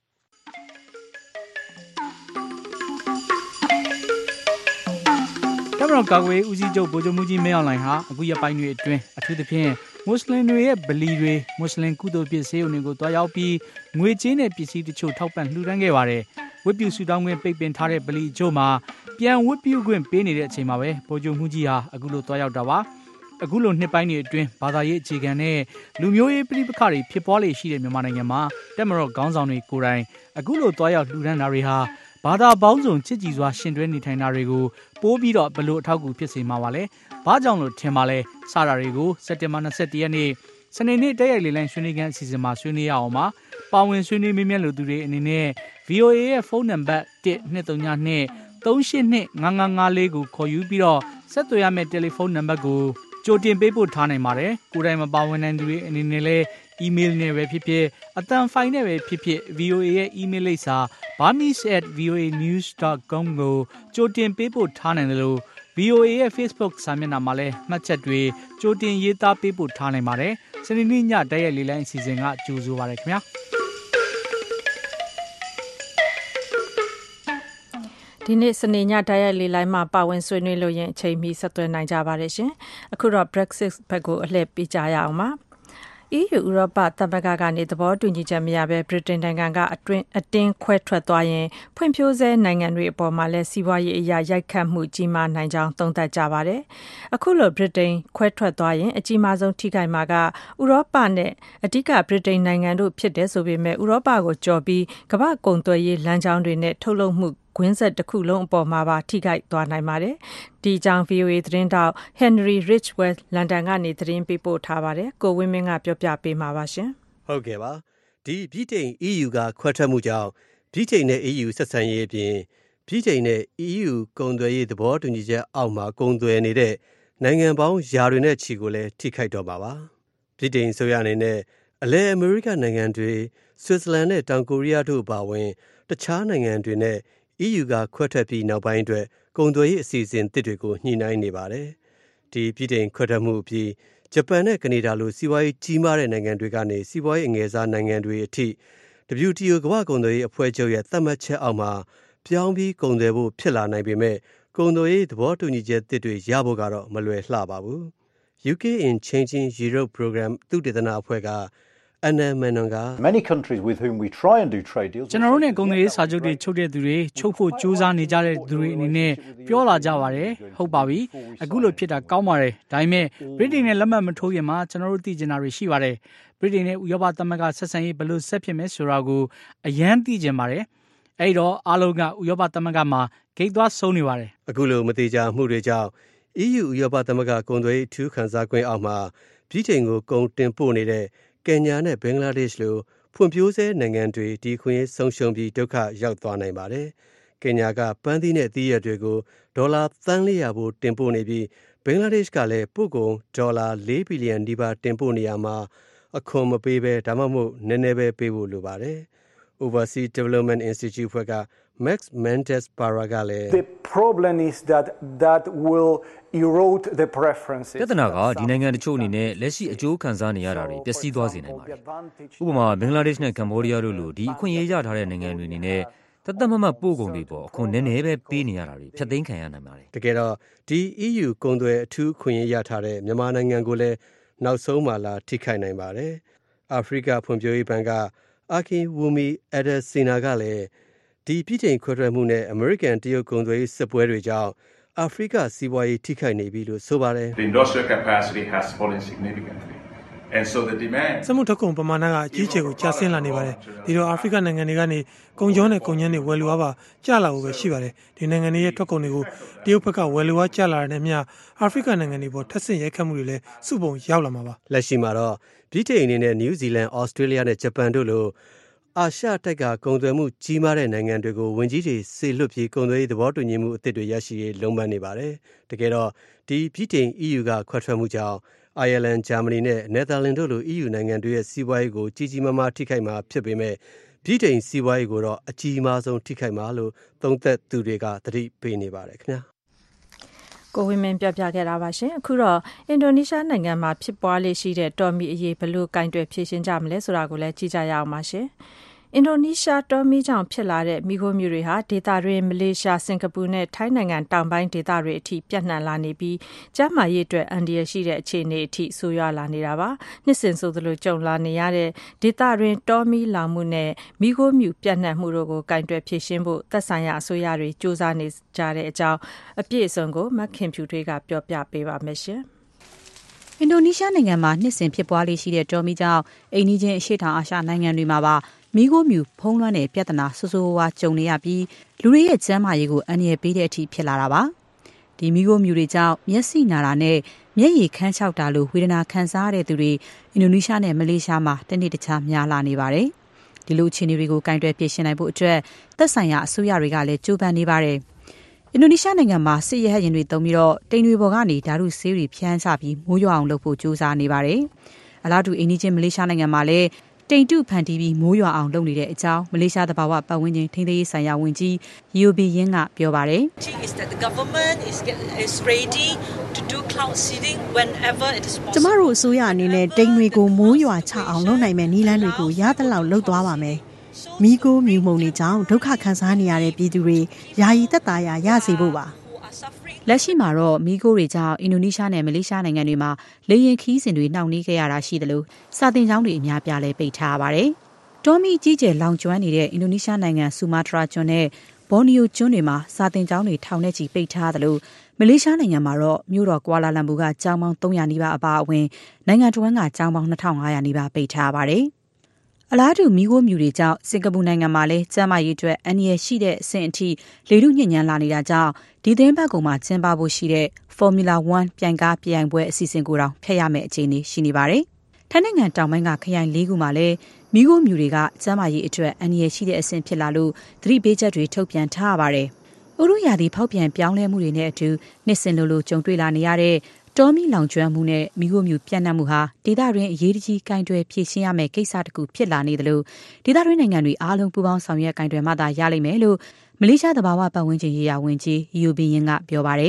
S10: တမတော်ကာကွယ်ဦးစီးချုပ်ဗိုလ်ချုပ်မှူးကြီးမင်းအောင်လှိုင်ဟာအခုရက်ပိုင်းတွေအတွင်းအထူးသဖြင့်မွတ်စလင်တွေရဲ့ဗလီတွေမွတ်စလင်ကုသိုလ်ပစ္စည်းတွေကိုတွားရောက်ပြီးငွေကြေးနဲ့ပစ္စည်းတချို့ထောက်ပံ့လှူဒါန်းခဲ့ပါတယ်ဝတ်ပြုဆုတောင်းခွင့်ပိတ်ပင်ထားတဲ့ဗလီအချို့မှာပြန်ဝတ်ပြုခွင့်ပေးနေတဲ့အချိန်မှာပဲဗိုလ်ချုပ်မှူးကြီးဟာအခုလိုတွားရောက်တာပါအခုလိုနှစ်ပိုင်းတွေအတွင်းဘာသာရေးအခြေခံတဲ့လူမျိုးရေးပြည်ပခါတွေဖြစ်ပွားလေရှိတဲ့မြန်မာနိုင်ငံမှာတက်မတော်ခေါင်းဆောင်တွေကိုယ်တိုင်အခုလိုတွားရောက်လှူဒါန်းတာတွေဟာဘာသာပေါင်းစုံချစ်ကြည်စွာရှင်တွဲနေထိုင်တာတွေကိုပိုးပြီးတော့ဘလို့အထောက်အကူဖြစ်စေမှာပါလဲဘာကြောင့်လို့ထင်ပါလဲစတာတွေကိုစက်တင်ဘာ၂၁ရက်နေ့စနေနေ့တက်ရိုက်လေလိုင်းဆွေးနွေးခန်းအစီအစဉ်မှာဆွေးနွေးရအောင်ပါပါဝင်ဆွေးနွေးမေးမြန်းလိုသူတွေအနေနဲ့ ဗီအိုအေ ရဲ့ဖုန်းနံပါတ်၁ ၂၃၂ ၃၈၂ ၅၅၅၄ကိုခေါ်ယူပြီးတော့ဆက်သွယ်ရမယ့်တယ်လီဖုန်းနံပါတ်ကိုကြိုတင်ပေးပို့ထားနိုင်ပါတယ်ကိုယ်တိုင်မပါဝင်နိုင်သူတွေအနေနဲ့လည်းအီးမေးလ်နဲ့ပဲဖြစ်ဖြစ်အသံဖိုင်နဲ့ပဲဖြစ်ဖြစ် ဗီအိုအေ ရဲ့အီးမေးလ်လိပ်စာ burmese at v o a news dot com ကိုကြိုတင်ပေးပို့ထားနိုင်တယ်လို့ ဗီအိုအေ ရဲ့ Facebook စာမျက်နှာမှာလည်းမှတ်ချက်တွေကြိုတင်ရေးသားပေးပို့ထားနိုင်ပါတယ်စနေနေ့ညတိုက်ရိုက်လေးလိုင်းအစီအစဉ်ကကြိုဆိုပါရခင်ဗျာ
S2: ဒီနေ့စနေညတိုက်ရိုက်လေးလိုင်းမှာပါဝင်ဆွေးနွေးလို့ရင်အချိန်မီဆက်သွယ်နိုင်ကြပါတယ်ရှင်အခုတော့ Brexit ဘက်ကိုအလှည့်ပေးကြရအောင်ပါအီးယူဥရောပသမဂ္ဂကနေသဘောတူညီချက်မရဘဲဗြိတိန်နိုင်ငံကအတွင်းအတင်းခွဲထွက်သွားရင်ဖွံ့ဖြိုးဆဲနိုင်ငံတွေအပေါ်မှာလည်းစီးပွားရေးအရာရိုက်ခတ်မှုကြီးမားနိုင်ကြောင်းသုံးသပ်ကြပါတယ်။အခုလိုဗြိတိန်ခွဲထွက်သွားရင်အကြီးမားဆုံးထိခိုက်မှာကဥရောပနဲ့အဓိကဗြိတိန်နိုင်ငံတို့ဖြစ်တဲ့ဆိုပေမဲ့ဥရောပကိုကျော်ပြီးကမ္ဘာကုန်သွယ်ရေးလမ်းကြောင်းတွေနဲ့ထုတ်လုပ်မှုကွင်းဆက်တစ်ခုလုံးအပေါ်မှာပါထိခိုက်သွားနိုင်ပါတယ်။ဒီကြောင့် ဗီအိုအေ သတင်းတောက် Henry Ridgwell လန်ဒန်ကနေသတင်းပေးပို့ထားပါတယ်။ကိုဝင်းမင်းကပြောပြပေးမှာပါရှင်
S11: ။ဟုတ်ကဲ့ပါ။ဒီဗြိတိန် အီးယူ ကခွဲထွက်မှုကြောင့်ဗြိတိန်နဲ့ အီးယူ ဆက်ဆံရေးအပြင်ဗ
S5: ပြည်ချိန်နဲ့ E U ကုန်သွယ်ရေးသဘောတူညီချက်အောက်မှာကုန်သွယ်နေတဲ့နိုင်ငံပေါင်းယာတွေနဲ့ချီကိုလည်းထိခိုက်တော့မှာပါပြည်ချိန်ဆိုရအနေနဲ့အလဲအမေရိကန်နိုင်ငံတွေဆွစ်ဇာလန်နဲ့တောင်ကိုရီးယားတို့ပါဝင်တခြားနိုင်ငံတွေနဲ့ E U ကခွဲထွက်ပြီးနောက်ပိုင်းအတွက်ကုန်သွယ်ရေးအစီအစဉ်တစ်တွေကိုညှိနှိုင်းနေပါတယ်ဒီပြည်ချိန်ခွဲထွက်မှုအပြီးဂျပန်နဲ့ကနေဒါလိုစီးပွားရေးကြီးမားတဲ့နိုင်ငံတွေကနေစီးပွားရေးအငယ်စားနိုင်ငံတွေအထိ W T O ကမ္ဘာ့ကုန်သွယ်ရေးအဖွဲ့ချုပ်ရဲ့သတ်မှတ်ချက်အောက်မှာပြောင်းပြီးကုန်သွယ်ဖို့ဖြစ်လာနိုင်ပေမဲ့ကုန်သွယ်ရေးသဘောတူညီချက်တစ်တွေရဖို့ကတော့မလွယ်လှပါဘူး U K in Changing Europe Program သုတေသနအဖွဲ့က Anna Menon က
S11: Many countries with whom we try and do trade deals
S10: ကျွန်တော်တို့နဲ့ကုန်သွယ်ရေးစာချုပ်တွေချုပ်တဲ့သူတွေချုပ်ဖို့ကြိုးစားနေကြတဲ့သူတွေအနေနဲ့ပြောလာကြပါတယ်ဟုတ်ပါပြီအခုလိုဖြစ်တာကောင်းပါတယ်ဒါပေမဲ့ဗြိတိန်နဲ့လက်မှတ်မထိုးခင်မှာကျွန်တော်တို့သိချင်တာတွေရှိပါတယ်ဗြိတိန်နဲ့ဥရောပသမဂ္ဂဆက်ဆံရေးဘယ်လိုဆက်ဖြစ်မယ်ဆိုတာကိုအရန်သိချင်ပါတယ်အဲ့တော့အားလုံးကဥရောပသမဂ္ဂမှာဂိတ်သွားဆုံးနေပါတယ်
S5: အခုလိုမတိကျမှုတွေကြောင့် E U ဥရောပသမဂ္ဂကုန်သွယ်ရေးအထူးခန်းစားခွင့်အောက်မှာပြည်ချိန်ကိုကုန်တင်ပို့နေတဲ့ကင်ညာနဲ့ဘင်္ဂလားဒေ့ရှ်လိုဖွံ့ဖြိုးဆဲနိုင်ငံတွေဒီခွင့်ရေးဆုံးရှုံးပြီးဒုက္ခရောက်သွားနိုင်ပါတယ်။ကင်ညာကပန်းသီးနဲ့သီးရွက်တွေကိုဒေါ်လာသန်းလေးရာဖိုးတင်ပို့နေပြီးဘင်္ဂလားဒေ့ရှ်ကလည်းပို့ကုန်ဒေါ်လာလေးဘီလီယံနီးပါးတင်ပို့နေရမှာအခွန်မပေးဘဲဒါမှမဟုတ်နည်းနည်းပဲပေးဖို့လိုပါတယ်။ Overseas Development Institute ဖွဲ့က Max Mendes Para ကလည်း
S11: The problem is that that will erode the preferences
S12: ပြဿနာကဒီနိုင်ငံတချို့အနေနဲ့လက်ရှိအကျိုးခံစားနေရတာတွေပျက်စီးသွားစေနိုင်ပါတယ်ဥပမာဘင်္ဂလားဒေ့ရှ်နဲ့ကမ္ဘောဒီးယားတို့လိုဒီအခွင့်အရေးရထားတဲ့နိုင်ငံတွေအနေနဲ့တသက်မမတ်ပို့ကုန်တွေပေါ်အခွန်နည်းနည်းပဲပေးနေရတာတွေဖျက်သိမ်းခံရနိုင်ပါတယ်
S5: တကယ်တော့ဒီ E U ကုန်သွယ်အထူးခွင့်ရရထားတဲ့မြန်မာနိုင်ငံကိုလည်းနောက်ဆုံးမှလာထိခိုက်နိုင်ပါတယ်အာဖရိကဖွံ့ဖြိုးရေးဘဏ်ကအာကင်ဝူမီအက်ဒက်စီနာကလည်းဒီပြည်ချိန်ခွဲထွက်မှုနဲ့အမေရိကန်တရုတ်ကုန်သွယ်ရေးစစ်ပွဲတွေကြောင့်အာဖရိကစီးပွားရေးထိခိုက်နေပြီလို့ဆိုပါတယ်
S13: The industrial capacity has fallen significantly and so the demand
S14: စမှုထုတ်ကုန်ပမာဏကအကြီးအကျယ်ကိုကျဆင်းလာနေပါတယ်ဒီတော့အာဖရိကနိုင်ငံတွေကနေကုန်ကျော်နဲ့ကုန်ကျန်းတွေဝယ်လိုအားပါကျလာဖို့ပဲရှိပါတယ်ဒီနိုင်ငံတွေရဲ့ထွက်ကုန်တွေကိုတရုတ်ဘက်ကဝယ်လိုအားကျလာတဲ့မျှအာဖရိကနိုင်ငံတွေပေါ်ထပ်ဆင့်ရိုက်ခတ်မှုတွေလည်းစုပုံရောက်လာမှာပါ
S5: လက်ရှိမှာတော့ပြည်ချိန်အနေနဲ့နယူးဇီလန်ဩစတြေးလျနဲ့ဂျပန်တို့လိုအာရှတိုက်ကကုန်သွယ်မှုကြီးမားတဲ့နိုင်ငံတွေကိုဝင်ကြီးတွေစေလွှတ်ပြီးကုန်သွယ်ရေးသဘောတူညီမှုအသစ်တွေရရှိရေးလုံးပန်းနေပါတယ်။တကယ်တော့ဒီပြည်ချိန် E U ကခွဲထွက်မှုကြောင့်အိုင်ယာလန်၊ဂျာမနီနဲ့နယ်သာလန်တို့လို E U နိုင်ငံတွေရဲ့စီးပွားရေးကိုကြီးကြီးမားမားထိခိုက်မှာဖြစ်ပေမဲ့ပြည်ချိန်စီးပွားရေးကိုတော့အကြီးမားဆုံးထိခိုက်မှာလို့သုံးသပ်သူတွေကသတိပေးနေပါတယ်ခင်ဗျာ
S2: ။ကိုဝင်းမင်းပြပြခဲ့တာပါရှင်အခုတော့အင်ဒိုနီးရှားနိုင်ငံမှာဖြစ်ပွားလေရှိတဲ့တော်မီအရေးဘယ်လိုကင်တွယ်ဖြေရှင်းကြမလဲဆိုတာကိုလည်းကြည့်ကြရအောင်ပါရှင်အင်ဒိုနီးရှားတော်မီကြောင့်ဖြစ်လာတဲ့မီးခိုးမြူတွေဟာဒေသတွင်းမလေးရှားစင်ကာပူနဲ့ထိုင်းနိုင်ငံတောင်ပိုင်းဒေသတွေအထိပြန့်နှံ့လာနေပြီးကျန်းမာရေးအတွက်အန္တရာယ်ရှိတဲ့အခြေအနေအထိဆိုးရွားလာနေတာပါနှစ်စဉ်ဆိုသလိုကြုံလာနေရတဲ့ဒေသတွင်းတော်မီလောင်မှုနဲ့မီးခိုးမြူပြန့်နှံ့မှုတို့ကိုကင်တွယ်ဖြေရှင်းဖို့သက်ဆိုင်ရာအစိုးရတွေစ조사နေကြတဲ့အကြောင်းအပြည့်အစုံကိုမခင်ဖြူထွေးကပြောပြပေးပါမယ်ရှင်
S15: အင်ဒိုနီးရှားနိုင်ငံမှာနှစ်စဉ်ဖြစ်ပွားလေးရှိတဲ့တော်မီကြောင့်အိမ်နီးချင်းအရှေ့တောင်အာရှနိုင်ငံတွေမှာပါမီးခိုးမြူဖုံးလွှမ်းတဲ့ပြဿနာဆိုးဆိုးဝါးကြုံနေရပြီးလူတွေရဲ့ကျန်းမာရေးကိုအန္တရာယ်ပေးတဲ့အထိဖြစ်လာတာပါဒီမီးခိုးမြူတွေကြောင့်မျက်စိနာတာနဲ့မျက်ရည်ခမ်းခြောက်တာလိုဝေဒနာခံစားရတဲ့သူတွေအင်ဒိုနီးရှားနဲ့မလေးရှားမှာတနေ့တခြားများလာနေပါတယ်ဒီလိုအခြေအနေတွေကိုကင်တွယ်ပြင်ဆင်နိုင်ဖို့အတွက်သက်ဆိုင်ရာအစိုးရတွေကလည်းကြိုးပမ်းနေပါတယ်အင်ဒိုနီးရှားနိုင်ငံမှာစစ်ရဟတ်ယာဉ်တွေတုံးပြီးတော့တိမ်တွေပေါ်ကနေဓာတုဆေးတွေဖြန်းချပြီးမိုးရွာအောင်လုပ်ဖို့ကြိုးစားနေပါတယ်အလားတူအိမ်နီးချင်းမလေးရှားနိုင်ငံမှာလည်းတိမ်တုဖန်တီးပြီးမိုးရွာအောင်လုပ်နေတဲ့အကြောင်းမလေးရှားသဘာဝပတ်ဝန်းကျင်ထိန်းသိမ်းရေးဆိုင်ရာဝန်ကြီးယိုဘီယင်းကပြောပါတယ်
S16: is that the government is is ready to do cloud seeding whenever it is possible
S17: ကျမတို့အစိုးရအနေနဲ့တိမ်တွေကိုမိုးရွာချအောင်လုပ်နိုင်မဲ့နည်းလမ်းတွေကိုရသလောက်လုပ်သွားပါမယ်မီးခိုးမြူမှုန်တွေကြောင့်ဒုက္ခခံစားနေရတဲ့ပြည်သူတွေယာယီသက်သာရာရစေဖို့ပါ
S15: လက်ရှိမှာတော့မီးခိုးတွေကြောင့်အင်ဒိုနီးရှားနဲ့မလေးရှားနိုင်ငံတွေမှာလေယာဉ်ခီးစဉ်တွေနှောင့်နှေးခဲ့ရတာရှိသလိုစာသင်ကျောင်းတွေအများပြားလည်းပိတ်ထားရပါတယ်။တော်မီကြီးကျယ်လောင်ကျွမ်းနေတဲ့အင်ဒိုနီးရှားနိုင်ငံဆူမာတရာကျွန်းနဲ့ဘော်နီယိုကျွန်းတွေမှာစာသင်ကျောင်းတွေထောင်နဲ့ချီပိတ်ထားသလိုမလေးရှားနိုင်ငံမှာတော့မြို့တော်ကွာလာလမ်ပူကကျောင်းပေါင်းသုံးရာနီးပါးအပါအဝင်နိုင်ငံတော်ဝန်ကကျောင်းပေါင်းနှစ်ထောင်ငါးရာနီးပါးပိတ်ထားပါတယ်။အလားတူမီးခိုးမြူတွေကြောင့်စင်ကာပူနိုင်ငံမှာလည်းကျန်းမာရေးအတွက်အန္တရာယ်ရှိတဲ့အဆင့်အထိလေထုညစ်ညမ်းလာနေတာကြောင့်ဒီသင်းဘက်ကောင်မှာကျင်းပဖို့ရှိတဲ့ Formula 1 ပြိုင်ကားပြိုင်ပွဲအစီအစဉ်ကိုတောင်ဖျက်ရမယ့်အခြေအနေရှိနေပါတယ်။ထိုင်းနိုင်ငံတောင်ပိုင်းကခရိုင်လေးခုမှာလည်းမီးခိုးမြူတွေကကျန်းမာရေးအတွက်အန္တရာယ်ရှိတဲ့အဆင့်ဖြစ်လာလို့သတိပေးချက်တွေထုတ်ပြန်ထားရပါတယ်။ဥရုရာသီဖောက်ပြန်ပြောင်းလဲမှုတွေနဲ့အတူနှစ်စဉ်လိုလိုကြုံတွေ့လာနေရတဲ့တောမီလောင်ကျွမ်းမှုနဲ့မိခိုးမြူပြန့်နှံ့မှုဟာဒေသတွင်းအရေးကြီးကင်တွယ်ဖြည့်ရှင်းရမယ့်ကိစ္စတစ်ခုဖြစ်လာနေတယ်လို့ဒေသတွင်းနိုင်ငံတွေအားလုံးပူးပေါင်းဆောင်ရွက်ကင်တွယ်မှသာရလိမ့်မယ်လို့မလေးရှားသဘာဝပတ်ဝန်းကျင်ရေးရာဝန်ကြီးယူဘီယင်ကပြောပါတယ်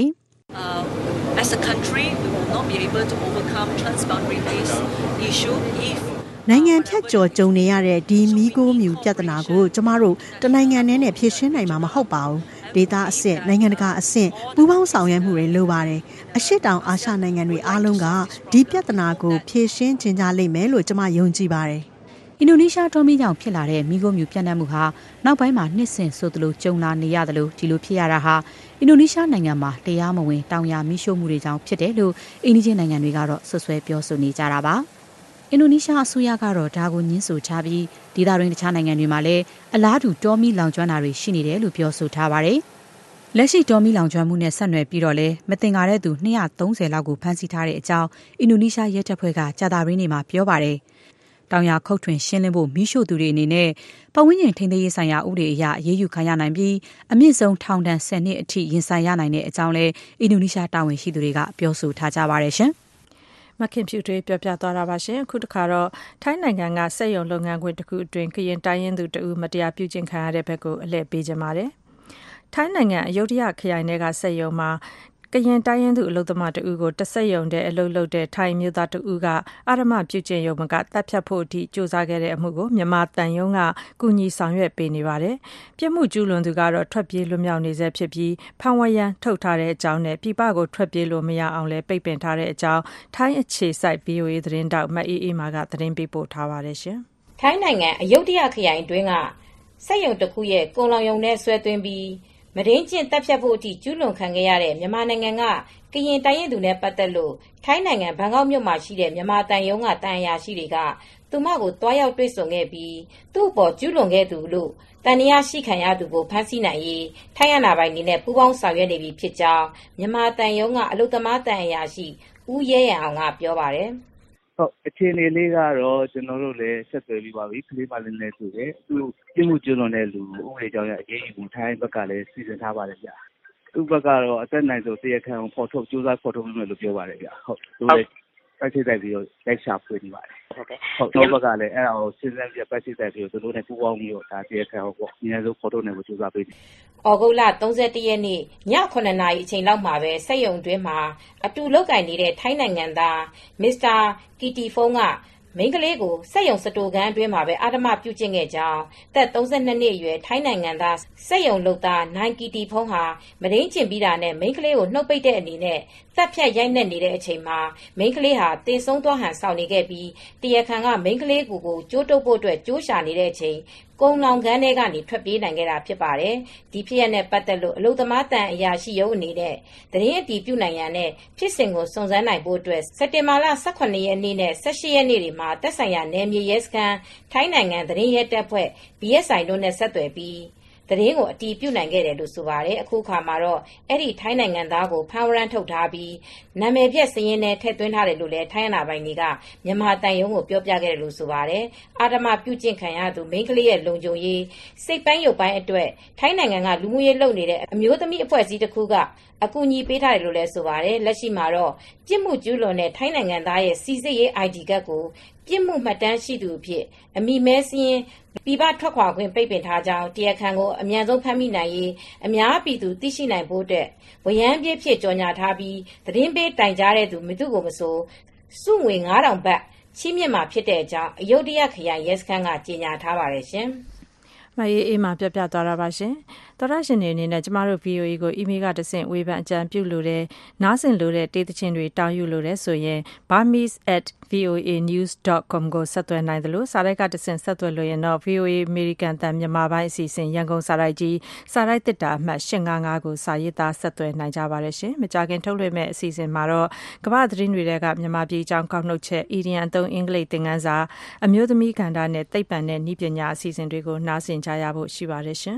S16: As a country, we will not be able to overcome transboundary-based issue if
S17: နိုင်ငံဖြတ်ကျော်ကြုံနေရတဲ့ဒီမီးခိုးမြူပြဿနာကိုကျမတို့တနိုင်ငံနဲ့ဖြေရှင်းနိုင်မှာမဟုတ်ပါဘူးဒေသအဆင့်နိုင်ငံတကာအဆင့်ပူးပေါင်းဆောင်ရွက်မှုတွေလိုပါတယ်အရှေ့တောင်အာရှနိုင်ငံတွေအားလုံးကဒီပြဿနာကိုဖြေရှင်းခြင်းကြလိမ့်မယ်လို့ကျမယုံကြည်ပါတယ်
S15: အင်ဒိုနီးရှားတောမီးကြောင့်ဖြစ်လာတဲ့မီးခိုးမြူပြန့်နှံ့မှုဟာနောက်ပိုင်းမှာနှစ်စဉ်ဆိုသလိုကြုံလာနေရတယ်လို့ဒီလိုဖြစ်ရတာဟာအင်ဒိုနီးရှားနိုင်ငံမှာတရားမဝင်တောင်ယာမီးရှို့မှုတွေကြောင့်ဖြစ်တယ်လို့အိန္ဒိယနိုင်ငံတွေကတော့ဆွဆွဲပြောဆိုနေကြတာပါအင်ဒိုနီးရှားအစိုးရကတော့ဒါကိုညှင်းဆိုထားပြီးဒေသတွင်းတခြားနိုင်ငံတွေမှာလည်းအလားတူတောမီးလောင်ကျွမ်းတာတွေရှိနေတယ်လို့ပြောဆိုထားပါတယ်လက်ရှိတောမီးလောင်ကျွမ်းမှုနဲ့ဆက်နွယ်ပြီးတော့လဲမတင်ကားတဲ့သူနှစ်ရာသုံးဆယ်လောက်ကိုဖမ်းဆီးထားတဲ့အကြောင်းအင်ဒိုနီးရှားရဲတပ်ဖွဲ့ကကြာသပတေးနေ့မှာပြောပါတယ်တောင်ယာခုတ်ထွင်ရှင်းလင်းဖို့မီးရှို့သူတွေအနေနဲ့ပတ်ဝန်းကျင်ထိန်းသိမ်းရေးဆိုင်ရာဥပဒေအရအရေးယူခံရနိုင်ပြီးအမြင့်ဆုံးထောင်ဒဏ်ဆယ်နှစ်အထိရင်ဆိုင်ရနိုင်တဲ့အကြောင်းလဲအင်ဒိုနီးရှားတာဝန်ရှိသူတွေကပြောဆိုထားကြပါတယ်ရှင်မခင်ဖြူတွေပြောပြသွားတာပါရှင်အခုတခါတော့ထိုင်းနိုင်ငံကစက်ရုံလုပ်ငန်းခွင်တစ်ခုအတွင်းကရင်တိုင်းရင်းသူတဦးမတရားပြုကျင့်ခံရတဲ့ဘက်ကိုအလှည့်ပေးကြပါတယ်ထိုင်းနိုင်ငံအယုဒ္ဓယခရိုင်ထဲကစက်ရုံမှာကရင်တိုင်းရင်းသူအလုပ်သမားတဦးကိုတဆက်ယုံတဲ့အလုပ်လုပ်တဲ့ထိုင်းမျိုးသားတဦးကအာရမပြုကျင့်ရုံမကတပ်ဖြတ်ဖို့အထိကြိုးစားခဲ့တဲ့အမှုကိုမြန်မာတန်ယုံကကူညီဆောင်ရွက်ပေးနေပါတယ်။ပြစ်မှုကျူးလွန်သူကတော့ထွက်ပြေးလွတ်မြောက်နေဆဲဖြစ်ပြီးဖမ်းဝရမ်းထုတ်ထားတဲ့အကြောင်းနဲ့ပြည်ပကိုထွက်ပြေးလို့မရအောင်လဲပိတ်ပင်ထားတဲ့အကြောင်းထိုင်းအခြေစိုက် ဗီအိုအေ သတင်းတောက်မအေးအေးမာကသတင်းပေးပို့ထားပါတယ်ရှင်
S18: ။ထိုင်းနိုင်ငံအယုဒ္ဓယခရိုင်အတွင်းကစက်ရုံတစ်ခုရဲ့ကုန်လောင်ရုံနဲ့ဆွဲသွင်းပြီးမရင်းကျင့်တပ်ဖြတ်ဖို့အထိကျူးလွန်ခံခဲ့ရတဲ့မြန်မာနိုင်ငံကကရင်တိုင်းရင်းသူနဲ့ပတ်သက်လို့ထိုင်းနိုင်ငံဘန်ကောက်မြို့မှာရှိတဲ့မြန်မာတန်ယုံကတန်အရာရှိတွေကသူမကိုတွားရောက်တွေ့ဆုံခဲ့ပြီးသူ့အပေါ်ကျူးလွန်ခဲ့သူလို့တန်တရားရှိခံရသူကိုဖမ်းဆီးနိုင်ရေးထိုင်းရနာပိုင်နေနဲ့ပူးပေါင်းဆောင်ရွက်နေပြီဖြစ်ကြောင်းမြန်မာတန်ယုံကအလုသမားတန်အရာရှိဦးရဲရန်အောင်ကပြောပါတယ်
S19: ဟုတ်အခြေအနေလေးကတော့ကျွန်တော်တို့လည်းဆက်သွယ်ပြီးပါပြီခလေးပါလင်းလည်းဆိုတယ်သူပြစ်မှုကျူးလွန်တဲ့လူဥပဒေကြောင်းရအရေးယူမှုထိုင်းဘက်ကလည်းစီစဉ်ထားပါတယ်ဗျာသူ့ဘက်ကတော့အသက်နိုင်ဆုံးတရားခံကိုဖော်ထုတ်ကြိုးစားဖော်ထုတ်မယ်လို့ပြောပါတယ်ဗျာဟုတ်သူလည်းပတ်စစ်တိုက်ပြီးတော့လက်ရှာဖွေနေပါတယ်ဟုတ်ကဲ့ဟုတ်တော့ဘက်ကလည်းအဲ့ဒါကိုစဉ်းစားပြီးပတ်စစ်တိုက်ပြီးတော့သူတို့နဲ့ပူးပေါင်းပြီးတော့ဒါတရားခံကိုပေါ့အများဆုံးဖော်ထုတ်နိုင်ဖို့ကြိုးစားပေးနေ
S18: ဩဂုတ်လ၃၁ရက်နေ့ညခုနှစ်နာရီအချိန်လောက်မှာပဲစက်ရုံတွင်းမှာအတူလုပ်ကိုင်နေတဲ့ထိုင်းနိုင်ငံသားမစ္စတာကီတီဖုန်းကမိန်းကလေးကိုစက်ရုံစတိုကန်အတွင်းမှာပဲအာဓမပြုကျင့်ခဲ့ကြောင်းသက်၃၂နှစ်အရွယ်ထိုင်းနိုင်ငံသားစက်ရုံလုပ်သားနိုင်ကီတီဖုန်းဟာမရင်းကျင်ပြီးတာနဲ့မိန်းကလေးကိုနှုတ်ပိတ်တဲ့အနေနဲ့တပ်ဖြတ်ရိုက်နှက်နေတဲ့အချိန်မှာမိန်းကလေးဟာတင်ဆုံးသွားဟန်ဆောင်နေခဲ့ပြီးတရားခံကမိန်းကလေးကိုကိုကြိုးတုပ်ဖို့အတွက်ကြိုးရှာနေတဲ့အချိန်ကုန်းလောင်ကန်းထဲကနေထွက်ပြေးနိုင်ခဲ့တာဖြစ်ပါတယ်။ဒီဖြစ်ရပ်နဲ့ပတ်သက်လို့အလုသမားတန်အရာရှိရုံးအနေနဲ့သတင်းအတည်ပြုနိုင်ရန်နဲ့ဖြစ်စဉ်ကိုစုံစမ်းနိုင်ဖို့အတွက်စက်တင်ဘာလ၁၇ရက်နေ့နဲ့၁၈ရက်နေ့တွေမှာသက်ဆိုင်ရာနယ်မြေရဲစခန်းထိုင်းနိုင်ငံသတင်းရဲတပ်ဖွဲ့ ဘီ အက်စ် အိုင် တို့နဲ့ဆက်သွယ်ပြီးသတင်းကိုအတည်ပြုနိုင်ခဲ့တယ်လို့ဆိုပါတယ်အခုခါမှာတော့အဲ့ဒီထိုင်းနိုင်ငံသားကိုဖမ်းဝရမ်းထုတ်ထားပြီးနာမည်ပြက်စည်ရင်းနဲ့ထည့်သွင်းထားတယ်လို့လည်းထိုင်းအနာပိုင်တွေကမြန်မာတန်ယုံကိုပြောပြခဲ့တယ်လို့ဆိုပါတယ်အာဓမပြုကျင့်ခံရသူမိန်းကလေးရဲ့လုံခြုံရေးစိတ်ပိုင်းရုပ်ပိုင်းအတွက်ထိုင်းနိုင်ငံကလူမှုရေးလုပ်နေတဲ့အမျိုးသမီးအဖွဲ့အစည်းတစ်ခုကအကူအညီပေးထားတယ်လို့လည်းဆိုပါတယ်လက်ရှိမှာတော့ပြစ်မှုကျူးလွန်တဲ့ထိုင်းနိုင်ငံသားရဲ့စီစစ်ရေး အိုင် ဒီ ကတ်ကိုပြစ်မှုမှတ်တမ်းရှိသူအဖြစ်အမိမဲစင်းပြည်ပထွက်ခွာခွင့်ပိတ်ပင်ထားကြောင်းတရားခံကိုအမြန်ဆုံးဖမ်းမိနိုင်ရေးအများပြည်သူသိရှိနိုင်ဖို့အတွက်ဝရမ်းပြည့်ဖြစ်ကြော်ညာထားပြီးသတင်းပေးတိုင်ကြားတဲ့သူမသူကိုမဆိုစုငွေငါးထောင်ဘတ်ချီးမြှင့်မှာဖြစ်တဲ့အကြောင်းအယုဒ္ဓယခရိုင်ရဲစခန်းကကြေညာထားပါတယ်ရှင်
S2: မအေးအေးမှပြပြသွားတာပါရှင်တော်ရရှင်တွေအနေနဲ့ကျမတို့ ဗီအိုအေ ကိုအီးမေးလ်ကတဆင့်ဝေဖန်အကြံပြုလို့တဲ့နားဆင်လို့တဲ့တေးသချင်းတွေတောင်းယူလို့တဲ့ဆိုရင် burmese at v o a news dot com ကိုဆက်သွယ်နိုင်တယ်လို့စာရိုက်ကတဆင့်ဆက်သွယ်လို့ရင်တော့ ဗီအိုအေ American တန်မြန်မာပိုင်းအစီအစဉ်ရန်ကုန်စာရိုက်ကြီးစာရိုက်တစ်တာအမှတ်၈၅၅ကိုစာရေးသားဆက်သွယ်နိုင်ကြပါတယ်ရှင်မကြာခင်ထုတ်လွှင့်မဲ့အစီအစဉ်မှာတော့ကမ္ဘာသတင်းတွေကမြန်မာပြည်အကြောင်းကောက်နှုတ်ချက်အီဒီယန်အသုံးအင်္ဂလိပ်သင်ခန်းစာအမျိုးသမီးကဏ္ဍနဲ့သိပ္ပံနဲ့နည်းပညာအစီအစဉ်တွေကိုနားဆင်ကြရဖို့ရှိပါတယ်ရှင်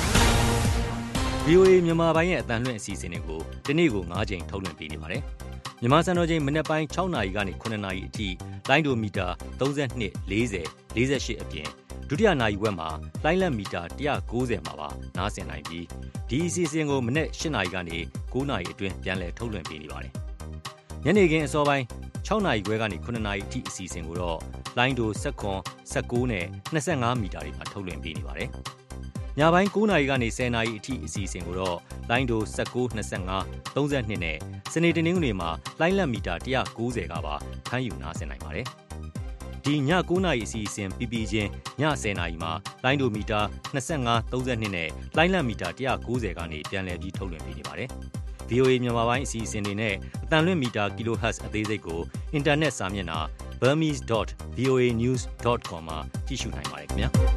S12: ဗီအိုအေ မြန်မာပိုင်းရဲ့အသံလွှင့်အစီအစဉ်တွေကိုဒီနေ့ကို၅ကြိမ်ထုတ်လွှင့်ပေးနေပါတယ်မြန်မာစံတော်ချိန်မနက်ပိုင်း၆နာရီကနေ၇နာရီအထိလိုင်းဒိုမီတာ၃၂ ၄၀ ၄၈အပြင်ဒုတိယနာရီဝက်မှာလိုင်းလက်မီတာ၁၉၀မှာပါနားဆင်နိုင်ပြီးဒီအစီအစဉ်ကိုမနက်၈နာရီကနေ၉နာရီအတွင်းပြန်လည်ထုတ်လွှင့်ပေးနေပါတယ်။ညနေခင်းအစောပိုင်း၆နာရီခွဲကနေ၇နာရီအထိအစီအစဉ်ကိုတော့လိုင်းဒို၁၇ ၁၉နဲ့၂၅မီတာတွေမှာထုတ်လွှင့်ပေးနေပါတယ်။ညပိုင်း၉နာရီကနေ၁၀နာရီအထိအစီအစဉ်ကိုတော့လိုင်းဒို၁၉ ၂၅ ၃၂နဲ့စနေတနင်္ဂနွေမှာလိုင်းလက်မီတာ၁၉၀ကပါဖမ်းယူနားဆင်နိုင်ပါတယ်။ဒီည၉နာရီအစီအစဉ်ပြီးပြီးချင်းည၁၀နာရီမှာလိုင်းဒိုမီတာ၂၅ ၃၂နဲ့လိုင်းလက်မီတာ၁၉၀ကနေပြန်လည်ပြီးထုတ်လွှင့်ပေးနေပါတယ်။ဗွီအိုအေ မြန်မာပိုင်းအစီအစဉ်တွေနဲ့အတန်လွင့်မီတာ kilohertz အသေးစိတ်ကိုအင်တာနက်စာမျက်နှာ burmese dot v o a news dot com မှာကြည့်ရှုနိုင်ပါတယ်ခင်ဗျာ။